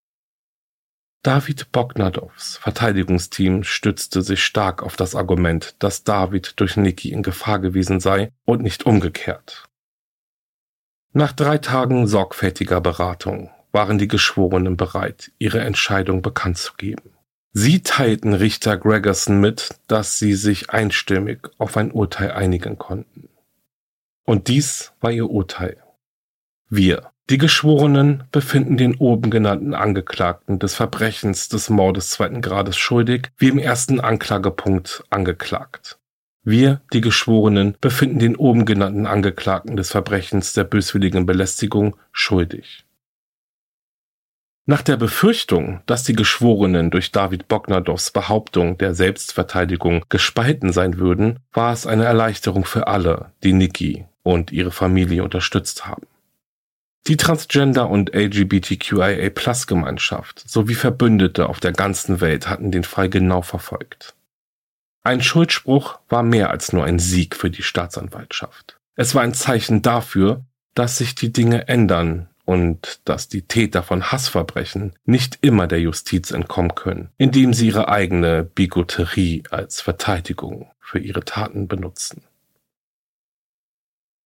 David Bogdanows Verteidigungsteam stützte sich stark auf das Argument, dass David durch Nicky in Gefahr gewesen sei und nicht umgekehrt. Nach drei Tagen sorgfältiger Beratung waren die Geschworenen bereit, ihre Entscheidung bekannt zu geben. Sie teilten Richter Gregerson mit, dass sie sich einstimmig auf ein Urteil einigen konnten. Und dies war ihr Urteil. Wir, die Geschworenen, befinden den oben genannten Angeklagten des Verbrechens des Mordes zweiten Grades schuldig, wie im ersten Anklagepunkt angeklagt. Wir, die Geschworenen, befinden den oben genannten Angeklagten des Verbrechens der böswilligen Belästigung schuldig. Nach der Befürchtung, dass die Geschworenen durch David Bogdanows Behauptung der Selbstverteidigung gespalten sein würden, war es eine Erleichterung für alle, die Nicky und ihre Familie unterstützt haben. Die Transgender- und L G B T Q I A Plus Gemeinschaft sowie Verbündete auf der ganzen Welt hatten den Fall genau verfolgt. Ein Schuldspruch war mehr als nur ein Sieg für die Staatsanwaltschaft. Es war ein Zeichen dafür, dass sich die Dinge ändern und dass die Täter von Hassverbrechen nicht immer der Justiz entkommen können, indem sie ihre eigene Bigotterie als Verteidigung für ihre Taten benutzen.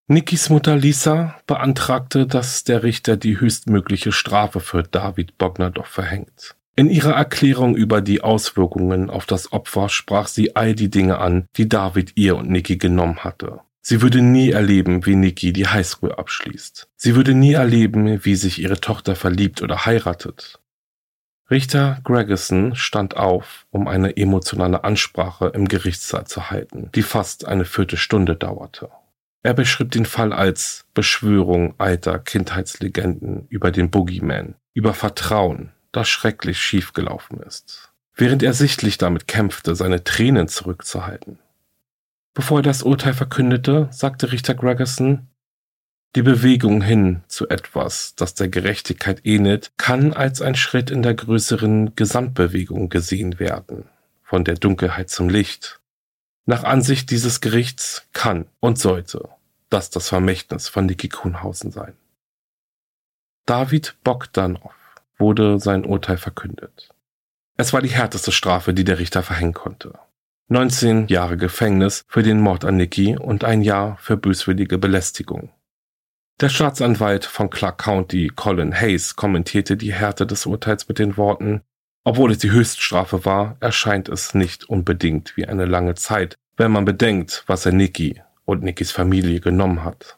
Nickys Mutter Lisa beantragte, dass der Richter die höchstmögliche Strafe für David Bogdanov verhängt. In ihrer Erklärung über die Auswirkungen auf das Opfer sprach sie all die Dinge an, die David ihr und Nicky genommen hatte. Sie würde nie erleben, wie Nicky die Highschool abschließt. Sie würde nie erleben, wie sich ihre Tochter verliebt oder heiratet. Richter Gregerson stand auf, um eine emotionale Ansprache im Gerichtssaal zu halten, die fast eine Viertelstunde dauerte. Er beschrieb den Fall als Beschwörung alter Kindheitslegenden über den Boogeyman, über Vertrauen, das schrecklich schiefgelaufen ist, während er sichtlich damit kämpfte, seine Tränen zurückzuhalten. Bevor er das Urteil verkündete, sagte Richter Gregerson: Die Bewegung hin zu etwas, das der Gerechtigkeit ähnelt, kann als ein Schritt in der größeren Gesamtbewegung gesehen werden, von der Dunkelheit zum Licht. Nach Ansicht dieses Gerichts kann und sollte das das Vermächtnis von Nicky Kuhnhausen sein. David Bogdanov wurde sein Urteil verkündet. Es war die härteste Strafe, die der Richter verhängen konnte. neunzehn Jahre Gefängnis für den Mord an Nicky und ein Jahr für böswillige Belästigung. Der Staatsanwalt von Clark County, Colin Hayes, kommentierte die Härte des Urteils mit den Worten: Obwohl es die Höchststrafe war, erscheint es nicht unbedingt wie eine lange Zeit, wenn man bedenkt, was er Nicky und Nickys Familie genommen hat.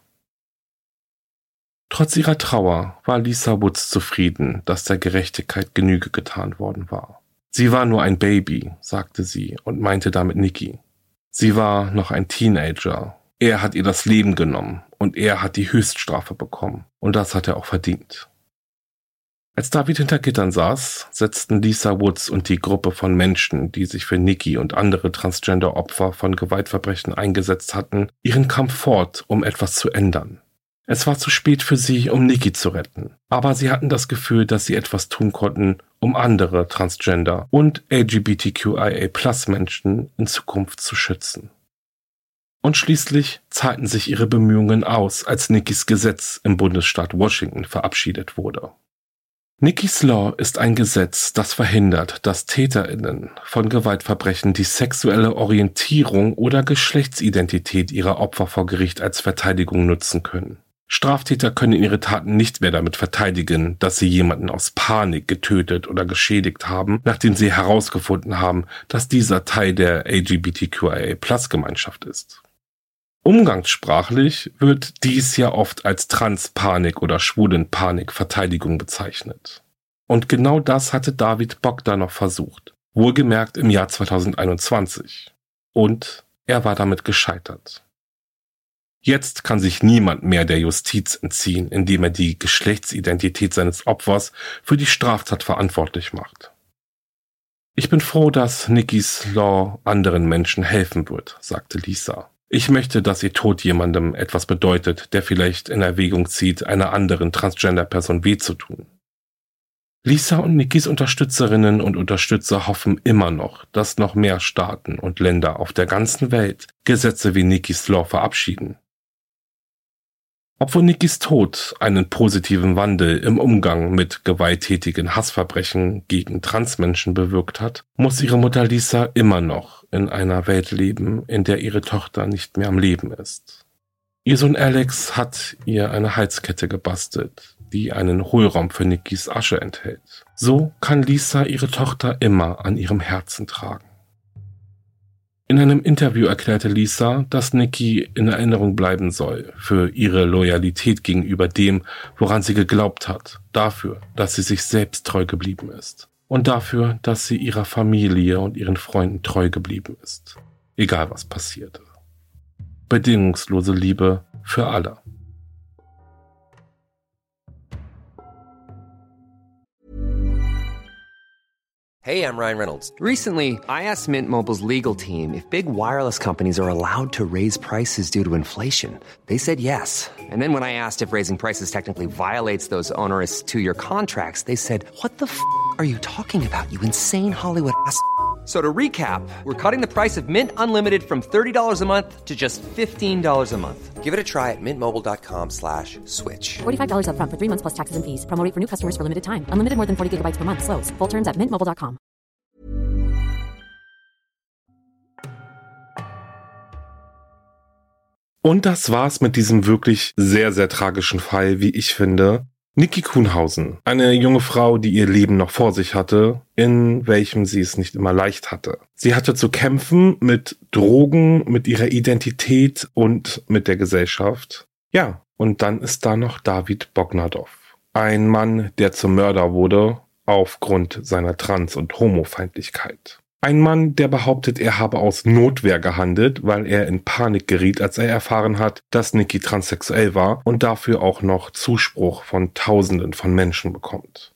Trotz ihrer Trauer war Lisa Woods zufrieden, dass der Gerechtigkeit Genüge getan worden war. Sie war nur ein Baby, sagte sie und meinte damit Nicky. Sie war noch ein Teenager. Er hat ihr das Leben genommen und er hat die Höchststrafe bekommen und das hat er auch verdient. Als David hinter Gittern saß, setzten Lisa Woods und die Gruppe von Menschen, die sich für Nicky und andere Transgender-Opfer von Gewaltverbrechen eingesetzt hatten, ihren Kampf fort, um etwas zu ändern. Es war zu spät für sie, um Nicky zu retten, aber sie hatten das Gefühl, dass sie etwas tun konnten, um andere Transgender- und L G B T Q I A Plus Menschen in Zukunft zu schützen. Und schließlich zahlten sich ihre Bemühungen aus, als Nickys Gesetz im Bundesstaat Washington verabschiedet wurde. Nickys Law ist ein Gesetz, das verhindert, dass TäterInnen von Gewaltverbrechen die sexuelle Orientierung oder Geschlechtsidentität ihrer Opfer vor Gericht als Verteidigung nutzen können. Straftäter können ihre Taten nicht mehr damit verteidigen, dass sie jemanden aus Panik getötet oder geschädigt haben, nachdem sie herausgefunden haben, dass dieser Teil der L G B T Q I A Plus Gemeinschaft ist. Umgangssprachlich wird dies ja oft als Transpanik oder Schwulenpanik-Verteidigung bezeichnet. Und genau das hatte David Bogdanov versucht, wohlgemerkt im Jahr zweitausendeinundzwanzig. Und er war damit gescheitert. Jetzt kann sich niemand mehr der Justiz entziehen, indem er die Geschlechtsidentität seines Opfers für die Straftat verantwortlich macht. Ich bin froh, dass Nickys Law anderen Menschen helfen wird, sagte Lisa. Ich möchte, dass ihr Tod jemandem etwas bedeutet, der vielleicht in Erwägung zieht, einer anderen Transgender-Person weh zu tun. Lisa und Nickys Unterstützerinnen und Unterstützer hoffen immer noch, dass noch mehr Staaten und Länder auf der ganzen Welt Gesetze wie Nickys Law verabschieden. Obwohl Nickys Tod einen positiven Wandel im Umgang mit gewalttätigen Hassverbrechen gegen Transmenschen bewirkt hat, muss ihre Mutter Lisa immer noch in einer Welt leben, in der ihre Tochter nicht mehr am Leben ist. Ihr Sohn Alex hat ihr eine Halskette gebastelt, die einen Hohlraum für Nickys Asche enthält. So kann Lisa ihre Tochter immer an ihrem Herzen tragen. In einem Interview erklärte Lisa, dass Nicky in Erinnerung bleiben soll für ihre Loyalität gegenüber dem, woran sie geglaubt hat, dafür, dass sie sich selbst treu geblieben ist und dafür, dass sie ihrer Familie und ihren Freunden treu geblieben ist, egal was passierte. Bedingungslose Liebe für alle. Hey, I'm Ryan Reynolds. Recently, I asked Mint Mobile's legal team if big wireless companies are allowed to raise prices due to inflation. They said yes. And then when I asked if raising prices technically violates those onerous two-year contracts, they said, what the f*** are you talking about, you insane Hollywood ass f- So to recap, we're cutting the price of Mint Unlimited from thirty dollars a month to just fifteen dollars a month. Give it a try at mintmobile.com slash switch. forty-five dollars up front for three months plus taxes and fees. Promo rate for new customers for limited time. Unlimited more than forty gigabytes per month. Slows full terms at mint mobile dot com. Und das war's mit diesem wirklich sehr, sehr tragischen Fall, wie ich finde. Niki Kuhnhausen, eine junge Frau, die ihr Leben noch vor sich hatte, in welchem sie es nicht immer leicht hatte. Sie hatte zu kämpfen mit Drogen, mit ihrer Identität und mit der Gesellschaft. Ja, und dann ist da noch David Bogdanov. Ein Mann, der zum Mörder wurde, aufgrund seiner Trans- und Homofeindlichkeit. Ein Mann, der behauptet, er habe aus Notwehr gehandelt, weil er in Panik geriet, als er erfahren hat, dass Niki transsexuell war und dafür auch noch Zuspruch von Tausenden von Menschen bekommt.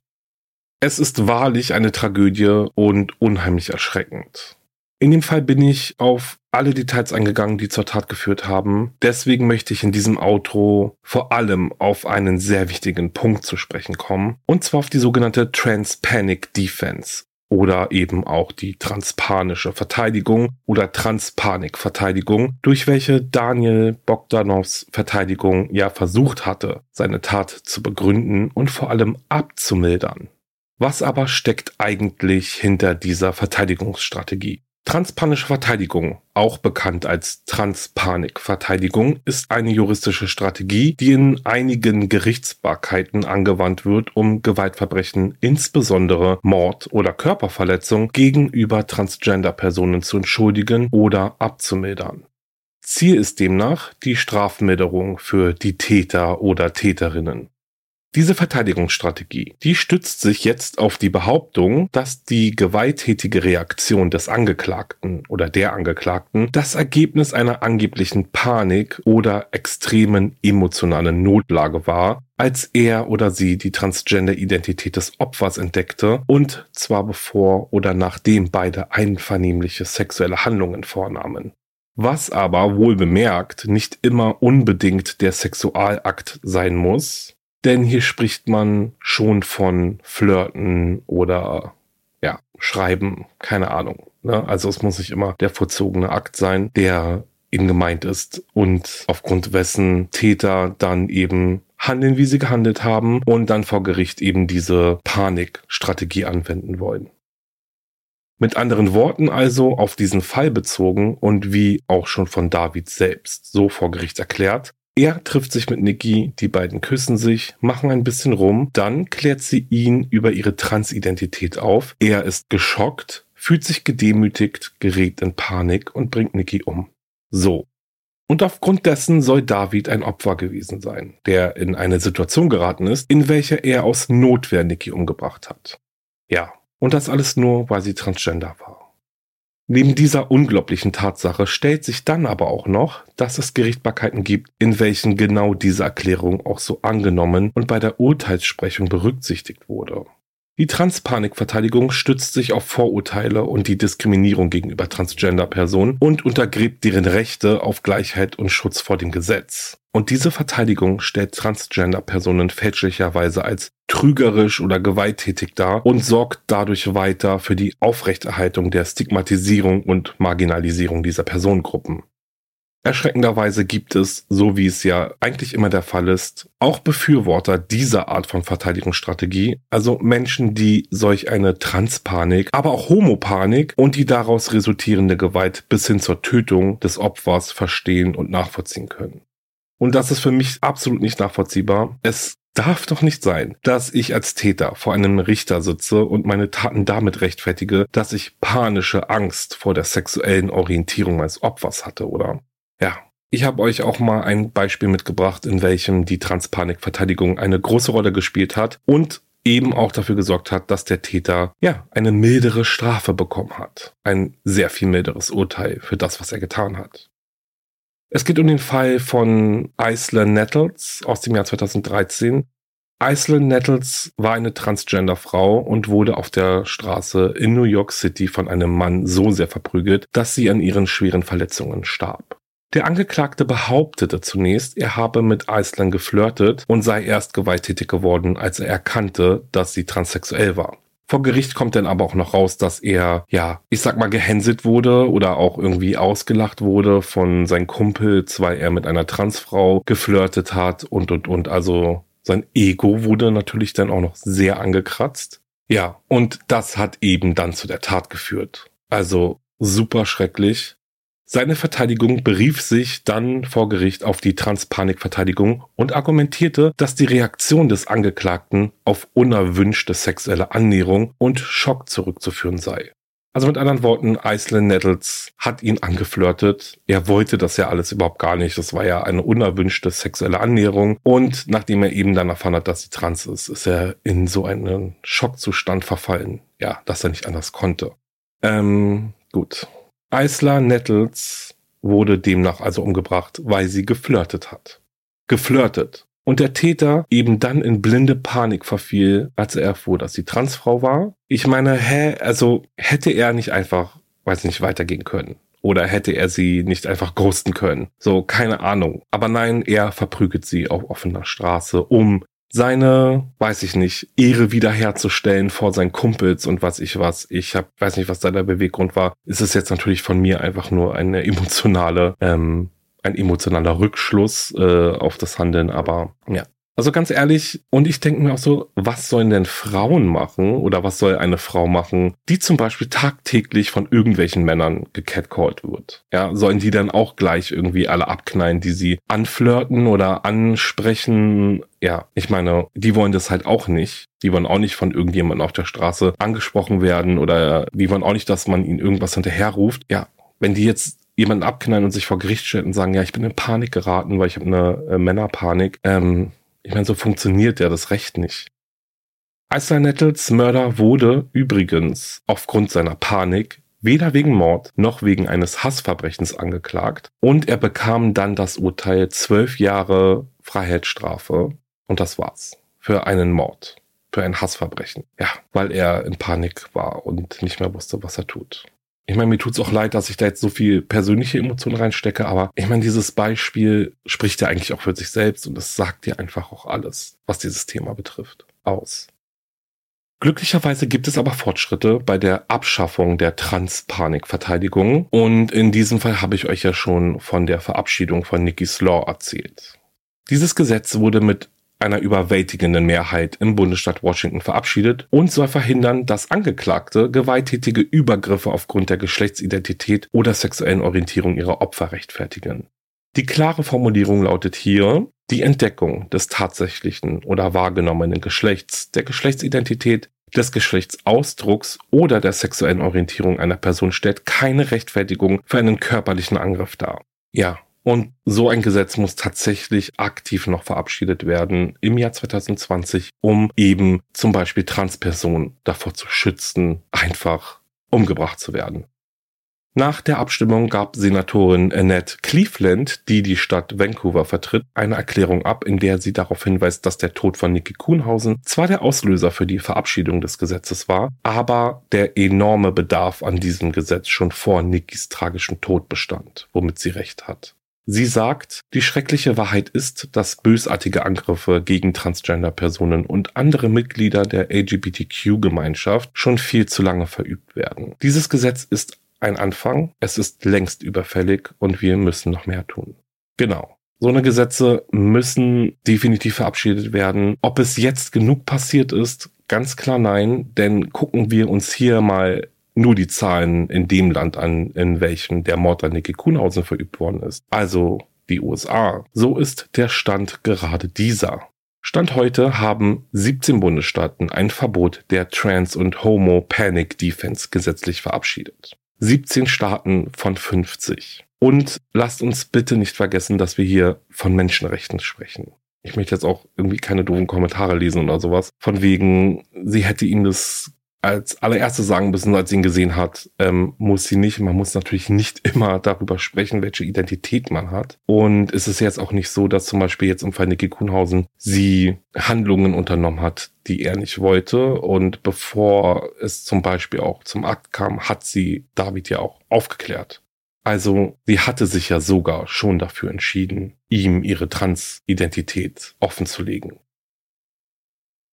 Es ist wahrlich eine Tragödie und unheimlich erschreckend. In dem Fall bin ich auf alle Details eingegangen, die zur Tat geführt haben. Deswegen möchte ich in diesem Outro vor allem auf einen sehr wichtigen Punkt zu sprechen kommen, und zwar auf die sogenannte Trans-Panic Defense. Oder eben auch die transpanische Verteidigung oder Transpanik-Verteidigung, durch welche Daniel Bogdanovs Verteidigung ja versucht hatte, seine Tat zu begründen und vor allem abzumildern. Was aber steckt eigentlich hinter dieser Verteidigungsstrategie? Transpanische Verteidigung, auch bekannt als Transpanik-Verteidigung, ist eine juristische Strategie, die in einigen Gerichtsbarkeiten angewandt wird, um Gewaltverbrechen, insbesondere Mord oder Körperverletzung, gegenüber Transgender-Personen zu entschuldigen oder abzumildern. Ziel ist demnach die Strafmilderung für die Täter oder Täterinnen. Diese Verteidigungsstrategie, die stützt sich jetzt auf die Behauptung, dass die gewalttätige Reaktion des Angeklagten oder der Angeklagten das Ergebnis einer angeblichen Panik oder extremen emotionalen Notlage war, als er oder sie die Transgender-Identität des Opfers entdeckte, und zwar bevor oder nachdem beide einvernehmliche sexuelle Handlungen vornahmen. Was aber, wohl bemerkt, nicht immer unbedingt der Sexualakt sein muss. Denn hier spricht man schon von Flirten oder ja, Schreiben, keine Ahnung. Ne? Also es muss nicht immer der vollzogene Akt sein, der eben gemeint ist und aufgrund wessen Täter dann eben handeln, wie sie gehandelt haben und dann vor Gericht eben diese Panikstrategie anwenden wollen. Mit anderen Worten also auf diesen Fall bezogen und wie auch schon von David selbst so vor Gericht erklärt: Er trifft sich mit Niki, die beiden küssen sich, machen ein bisschen rum, dann klärt sie ihn über ihre Transidentität auf. Er ist geschockt, fühlt sich gedemütigt, gerät in Panik und bringt Niki um. So. Und aufgrund dessen soll David ein Opfer gewesen sein, der in eine Situation geraten ist, in welcher er aus Notwehr Niki umgebracht hat. Ja, und das alles nur, weil sie transgender war. Neben dieser unglaublichen Tatsache stellt sich dann aber auch noch, dass es Gerichtsbarkeiten gibt, in welchen genau diese Erklärung auch so angenommen und bei der Urteilssprechung berücksichtigt wurde. Die Transpanik-Verteidigung stützt sich auf Vorurteile und die Diskriminierung gegenüber Transgender-Personen und untergräbt deren Rechte auf Gleichheit und Schutz vor dem Gesetz. Und diese Verteidigung stellt Transgender-Personen fälschlicherweise als trügerisch oder gewalttätig dar und sorgt dadurch weiter für die Aufrechterhaltung der Stigmatisierung und Marginalisierung dieser Personengruppen. Erschreckenderweise gibt es, so wie es ja eigentlich immer der Fall ist, auch Befürworter dieser Art von Verteidigungsstrategie, also Menschen, die solch eine Transpanik, aber auch Homopanik und die daraus resultierende Gewalt bis hin zur Tötung des Opfers verstehen und nachvollziehen können. Und das ist für mich absolut nicht nachvollziehbar. Es darf doch nicht sein, dass ich als Täter vor einem Richter sitze und meine Taten damit rechtfertige, dass ich panische Angst vor der sexuellen Orientierung meines Opfers hatte, oder? Ja, ich habe euch auch mal ein Beispiel mitgebracht, in welchem die Transpanik-Verteidigung eine große Rolle gespielt hat und eben auch dafür gesorgt hat, dass der Täter ja eine mildere Strafe bekommen hat. Ein sehr viel milderes Urteil für das, was er getan hat. Es geht um den Fall von Aislinn Nettles aus dem Jahr zweitausenddreizehn. Aislinn Nettles war eine Transgender-Frau und wurde auf der Straße in New York City von einem Mann so sehr verprügelt, dass sie an ihren schweren Verletzungen starb. Der Angeklagte behauptete zunächst, er habe mit Aislinn geflirtet und sei erst gewalttätig geworden, als er erkannte, dass sie transsexuell war. Vor Gericht kommt dann aber auch noch raus, dass er, ja, ich sag mal, gehänselt wurde oder auch irgendwie ausgelacht wurde von seinen Kumpels, weil er mit einer Transfrau geflirtet hat und, und, und. Also sein Ego wurde natürlich dann auch noch sehr angekratzt. Ja, und das hat eben dann zu der Tat geführt. Also super schrecklich. Seine Verteidigung berief sich dann vor Gericht auf die Transpanik-Verteidigung und argumentierte, dass die Reaktion des Angeklagten auf unerwünschte sexuelle Annäherung und Schock zurückzuführen sei. Also mit anderen Worten, Iceland Nettles hat ihn angeflirtet. Er wollte das ja alles überhaupt gar nicht. Das war ja eine unerwünschte sexuelle Annäherung. Und nachdem er eben dann erfahren hat, dass sie trans ist, ist er in so einen Schockzustand verfallen. Ja, dass er nicht anders konnte. Ähm, gut. Iceland Nettles wurde demnach also umgebracht, weil sie geflirtet hat. Geflirtet. Und der Täter eben dann in blinde Panik verfiel, als er erfuhr, dass sie Transfrau war. Ich meine, hä, also hätte er nicht einfach, weiß nicht, weitergehen können. Oder hätte er sie nicht einfach ghosten können. So, keine Ahnung. Aber nein, er verprügelt sie auf offener Straße, um seine, weiß ich nicht, Ehre wiederherzustellen vor seinen Kumpels und was ich was. Ich hab, weiß nicht, was da der Beweggrund war. Es ist jetzt natürlich von mir einfach nur eine emotionale, ähm, ein emotionaler Rückschluss äh, auf das Handeln, aber ja. Also ganz ehrlich, und ich denke mir auch so, was sollen denn Frauen machen oder was soll eine Frau machen, die zum Beispiel tagtäglich von irgendwelchen Männern gecatcalled wird? Ja, sollen die dann auch gleich irgendwie alle abknallen, die sie anflirten oder ansprechen? Ja, ich meine, die wollen das halt auch nicht. Die wollen auch nicht von irgendjemandem auf der Straße angesprochen werden oder die wollen auch nicht, dass man ihnen irgendwas hinterherruft. Ja, wenn die jetzt jemanden abknallen und sich vor Gericht stellen und sagen, ja, ich bin in Panik geraten, weil ich habe eine äh, Männerpanik. Ähm, ich meine, so funktioniert ja das Recht nicht. Iceland Nettles Mörder wurde übrigens aufgrund seiner Panik weder wegen Mord noch wegen eines Hassverbrechens angeklagt und er bekam dann das Urteil zwölf Jahre Freiheitsstrafe und das war's für einen Mord, für ein Hassverbrechen. Ja, weil er in Panik war und nicht mehr wusste, was er tut. Ich meine, mir tut's auch leid, dass ich da jetzt so viel persönliche Emotionen reinstecke, aber ich meine, dieses Beispiel spricht ja eigentlich auch für sich selbst und es sagt dir einfach auch alles, was dieses Thema betrifft, aus. Glücklicherweise gibt es aber Fortschritte bei der Abschaffung der Transpanik-Verteidigung und in diesem Fall habe ich euch ja schon von der Verabschiedung von Nikki's Law erzählt. Dieses Gesetz wurde mit einer überwältigenden Mehrheit im Bundesstaat Washington verabschiedet und soll verhindern, dass Angeklagte gewalttätige Übergriffe aufgrund der Geschlechtsidentität oder sexuellen Orientierung ihrer Opfer rechtfertigen. Die klare Formulierung lautet hier: Die Entdeckung des tatsächlichen oder wahrgenommenen Geschlechts, der Geschlechtsidentität, des Geschlechtsausdrucks oder der sexuellen Orientierung einer Person stellt keine Rechtfertigung für einen körperlichen Angriff dar. Ja. Und so ein Gesetz muss tatsächlich aktiv noch verabschiedet werden im Jahr zwanzig zwanzig, um eben zum Beispiel Transpersonen davor zu schützen, einfach umgebracht zu werden. Nach der Abstimmung gab Senatorin Annette Cleveland, die die Stadt Vancouver vertritt, eine Erklärung ab, in der sie darauf hinweist, dass der Tod von Niki Kuhnhausen zwar der Auslöser für die Verabschiedung des Gesetzes war, aber der enorme Bedarf an diesem Gesetz schon vor Nikis tragischem Tod bestand, womit sie recht hat. Sie sagt, die schreckliche Wahrheit ist, dass bösartige Angriffe gegen Transgender-Personen und andere Mitglieder der L G B T Q-Gemeinschaft schon viel zu lange verübt werden. Dieses Gesetz ist ein Anfang, es ist längst überfällig und wir müssen noch mehr tun. Genau. So eine Gesetze müssen definitiv verabschiedet werden. Ob es jetzt genug passiert ist, ganz klar nein, denn gucken wir uns hier mal nur die Zahlen in dem Land an, in welchem der Mord an Niki Kuhnhausen verübt worden ist. Also die U S A. So ist der Stand gerade dieser. Stand heute haben siebzehn Bundesstaaten ein Verbot der Trans- und Homo-Panic-Defense gesetzlich verabschiedet. siebzehn Staaten von fünfzig. Und lasst uns bitte nicht vergessen, dass wir hier von Menschenrechten sprechen. Ich möchte jetzt auch irgendwie keine doofen Kommentare lesen oder sowas. Von wegen, sie hätte ihm das als allererstes sagen müssen, als sie ihn gesehen hat, ähm, muss sie nicht. Man muss natürlich nicht immer darüber sprechen, welche Identität man hat. Und es ist jetzt auch nicht so, dass zum Beispiel jetzt im Fall Niki Kuhnhausen sie Handlungen unternommen hat, die er nicht wollte. Und bevor es zum Beispiel auch zum Akt kam, hat sie David ja auch aufgeklärt. Also sie hatte sich ja sogar schon dafür entschieden, ihm ihre Transidentität offenzulegen.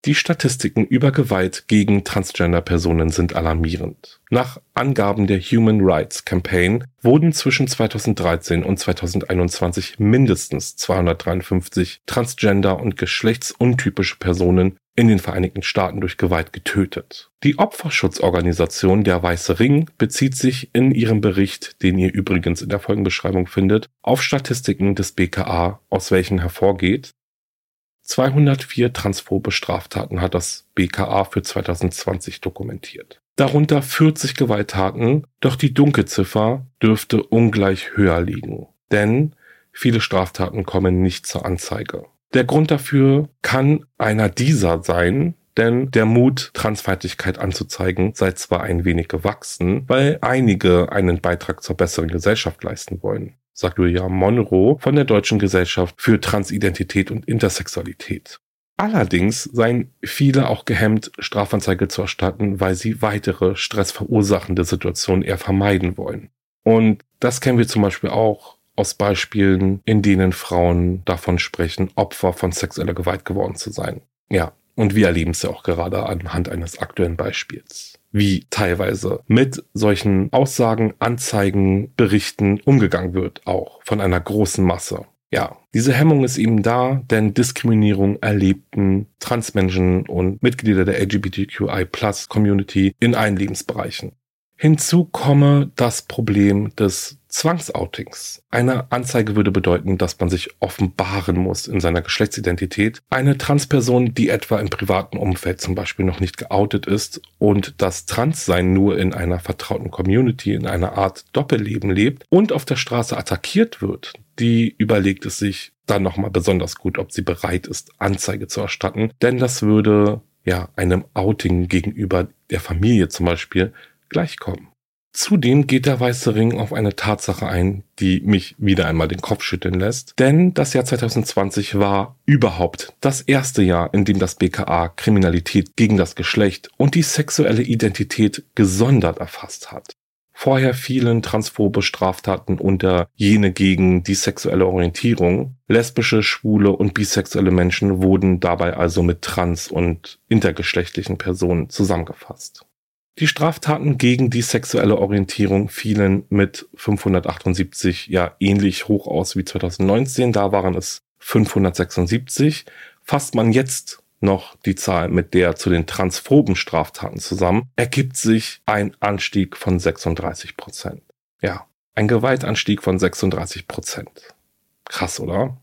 Die Statistiken über Gewalt gegen Transgender-Personen sind alarmierend. Nach Angaben der Human Rights Campaign wurden zwischen zweitausenddreizehn und zweitausendeinundzwanzig mindestens zweihundertdreiundfünfzig transgender- und geschlechtsuntypische Personen in den Vereinigten Staaten durch Gewalt getötet. Die Opferschutzorganisation Der Weiße Ring bezieht sich in ihrem Bericht, den ihr übrigens in der Folgenbeschreibung findet, auf Statistiken des B K A, aus welchen hervorgeht: zweihundertvier transphobe Straftaten hat das B K A für zweitausendzwanzig dokumentiert. Darunter vierzig Gewalttaten, doch die Dunkelziffer dürfte ungleich höher liegen, denn viele Straftaten kommen nicht zur Anzeige. Der Grund dafür kann einer dieser sein, denn der Mut, Transfeindlichkeit anzuzeigen, sei zwar ein wenig gewachsen, weil einige einen Beitrag zur besseren Gesellschaft leisten wollen, sagt Julia Monroe von der Deutschen Gesellschaft für Transidentität und Intersexualität. Allerdings seien viele auch gehemmt, Strafanzeige zu erstatten, weil sie weitere stressverursachende Situationen eher vermeiden wollen. Und das kennen wir zum Beispiel auch aus Beispielen, in denen Frauen davon sprechen, Opfer von sexueller Gewalt geworden zu sein. Ja, und wir erleben es ja auch gerade anhand eines aktuellen Beispiels, wie teilweise mit solchen Aussagen, Anzeigen, Berichten umgegangen wird, auch von einer großen Masse. Ja, diese Hemmung ist eben da, denn Diskriminierung erlebten Transmenschen und Mitglieder der L G B T Q I Plus Community in allen Lebensbereichen. Hinzu komme das Problem des Zwangsoutings. Eine Anzeige würde bedeuten, dass man sich offenbaren muss in seiner Geschlechtsidentität. Eine Transperson, die etwa im privaten Umfeld zum Beispiel noch nicht geoutet ist und das Transsein nur in einer vertrauten Community, in einer Art Doppelleben lebt und auf der Straße attackiert wird, die überlegt es sich dann nochmal besonders gut, ob sie bereit ist, Anzeige zu erstatten. Denn das würde ja einem Outing gegenüber der Familie zum Beispiel gleichkommen. Zudem geht der Weiße Ring auf eine Tatsache ein, die mich wieder einmal den Kopf schütteln lässt. Denn das Jahr zweitausendzwanzig war überhaupt das erste Jahr, in dem das B K A Kriminalität gegen das Geschlecht und die sexuelle Identität gesondert erfasst hat. Vorher fielen transphobe Straftaten unter jene gegen die sexuelle Orientierung. Lesbische, schwule und bisexuelle Menschen wurden dabei also mit trans- und intergeschlechtlichen Personen zusammengefasst. Die Straftaten gegen die sexuelle Orientierung fielen mit fünfhundertachtundsiebzig ja ähnlich hoch aus wie zweitausendneunzehn, da waren es fünfhundertsechsundsiebzig. Fasst man jetzt noch die Zahl mit der zu den transphoben Straftaten zusammen, ergibt sich ein Anstieg von sechsunddreißig Prozent. Ja, ein Gewaltanstieg von sechsunddreißig Prozent. Krass, oder?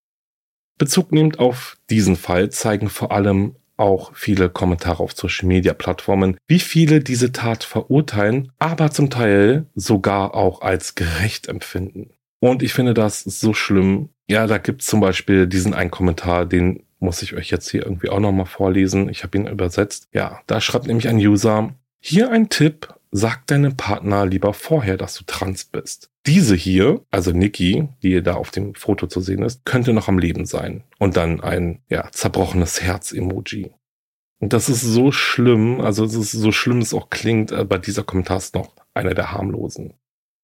Bezug nehmend auf diesen Fall zeigen vor allem auch viele Kommentare auf Social-Media-Plattformen, wie viele diese Tat verurteilen, aber zum Teil sogar auch als gerecht empfinden. Und ich finde das so schlimm. Ja, da gibt es zum Beispiel diesen einen Kommentar, den muss ich euch jetzt hier irgendwie auch nochmal vorlesen. Ich habe ihn übersetzt. Ja, da schreibt nämlich ein User: Hier ein Tipp, sag deinem Partner lieber vorher, dass du trans bist. Diese hier, also Nikki, die da auf dem Foto zu sehen ist, könnte noch am Leben sein. Und dann ein, ja, zerbrochenes Herz-Emoji. Und das ist so schlimm, also es ist so schlimm, es auch klingt, aber dieser Kommentar ist noch einer der harmlosen.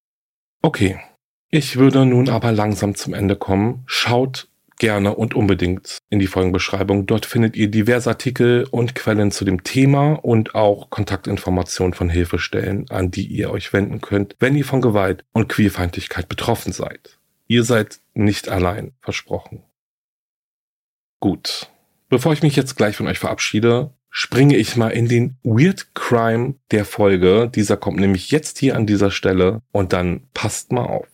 Okay, ich würde nun aber langsam zum Ende kommen. Schaut gerne und unbedingt in die Folgenbeschreibung. Dort findet ihr diverse Artikel und Quellen zu dem Thema und auch Kontaktinformationen von Hilfestellen, an die ihr euch wenden könnt, wenn ihr von Gewalt und Queerfeindlichkeit betroffen seid. Ihr seid nicht allein, versprochen. Gut, bevor ich mich jetzt gleich von euch verabschiede, springe ich mal in den Weird Crime der Folge. Dieser kommt nämlich jetzt hier an dieser Stelle und dann passt mal auf.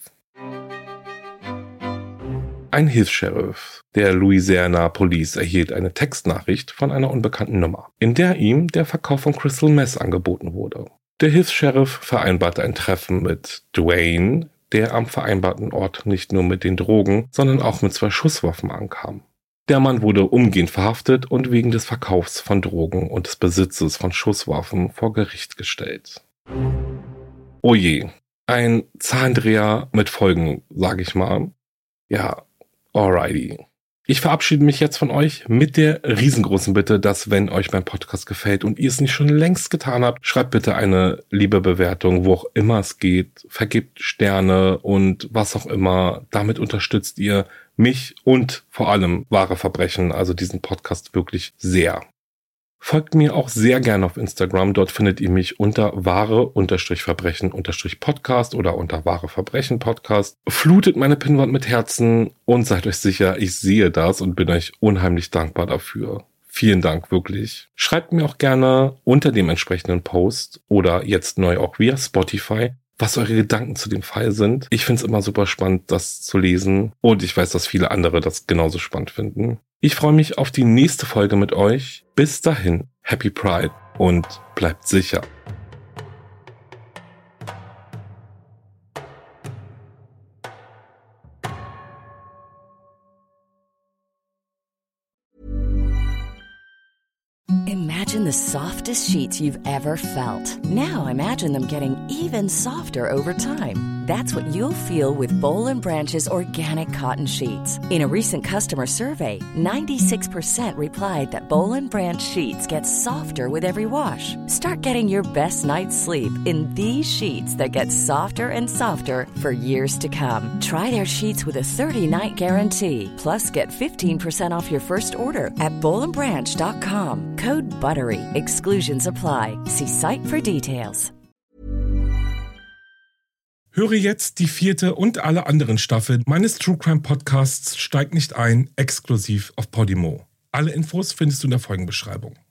Ein Hilfs-Sheriff der Louisiana Police erhielt eine Textnachricht von einer unbekannten Nummer, in der ihm der Verkauf von Crystal Meth angeboten wurde. Der Hilfs-Sheriff vereinbarte ein Treffen mit Dwayne, der am vereinbarten Ort nicht nur mit den Drogen, sondern auch mit zwei Schusswaffen ankam. Der Mann wurde umgehend verhaftet und wegen des Verkaufs von Drogen und des Besitzes von Schusswaffen vor Gericht gestellt. Oh je, ein Zahlendreher mit Folgen, sage ich mal. Ja, alrighty. Ich verabschiede mich jetzt von euch mit der riesengroßen Bitte, dass, wenn euch mein Podcast gefällt und ihr es nicht schon längst getan habt, schreibt bitte eine liebe Bewertung, wo auch immer es geht. Vergebt Sterne und was auch immer. Damit unterstützt ihr mich und vor allem Wahre Verbrechen, also diesen Podcast, wirklich sehr. Folgt mir auch sehr gerne auf Instagram. Dort findet ihr mich unter wahre-verbrechen-podcast oder unter wahre-verbrechen-podcast. Flutet meine Pinnwand mit Herzen und seid euch sicher, ich sehe das und bin euch unheimlich dankbar dafür. Vielen Dank, wirklich. Schreibt mir auch gerne unter dem entsprechenden Post oder jetzt neu auch via Spotify, was eure Gedanken zu dem Fall sind. Ich finde es immer super spannend, das zu lesen. Und ich weiß, dass viele andere das genauso spannend finden. Ich freue mich auf die nächste Folge mit euch. Bis dahin, Happy Pride und bleibt sicher. Imagine the softest sheets you've ever felt. Now imagine them getting even softer over time. That's what you'll feel with Boll and Branch's organic cotton sheets. In a recent customer survey, ninety-six percent replied that Boll and Branch sheets get softer with every wash. Start getting your best night's sleep in these sheets that get softer and softer for years to come. Try their sheets with a thirty-night guarantee. Plus, get fifteen percent off your first order at boll and branch dot com. Code BUTTERY. Exclusions apply. See site for details. Höre jetzt die vierte und alle anderen Staffeln meines True Crime Podcasts Steig nicht ein, exklusiv auf Podimo. Alle Infos findest du in der Folgenbeschreibung.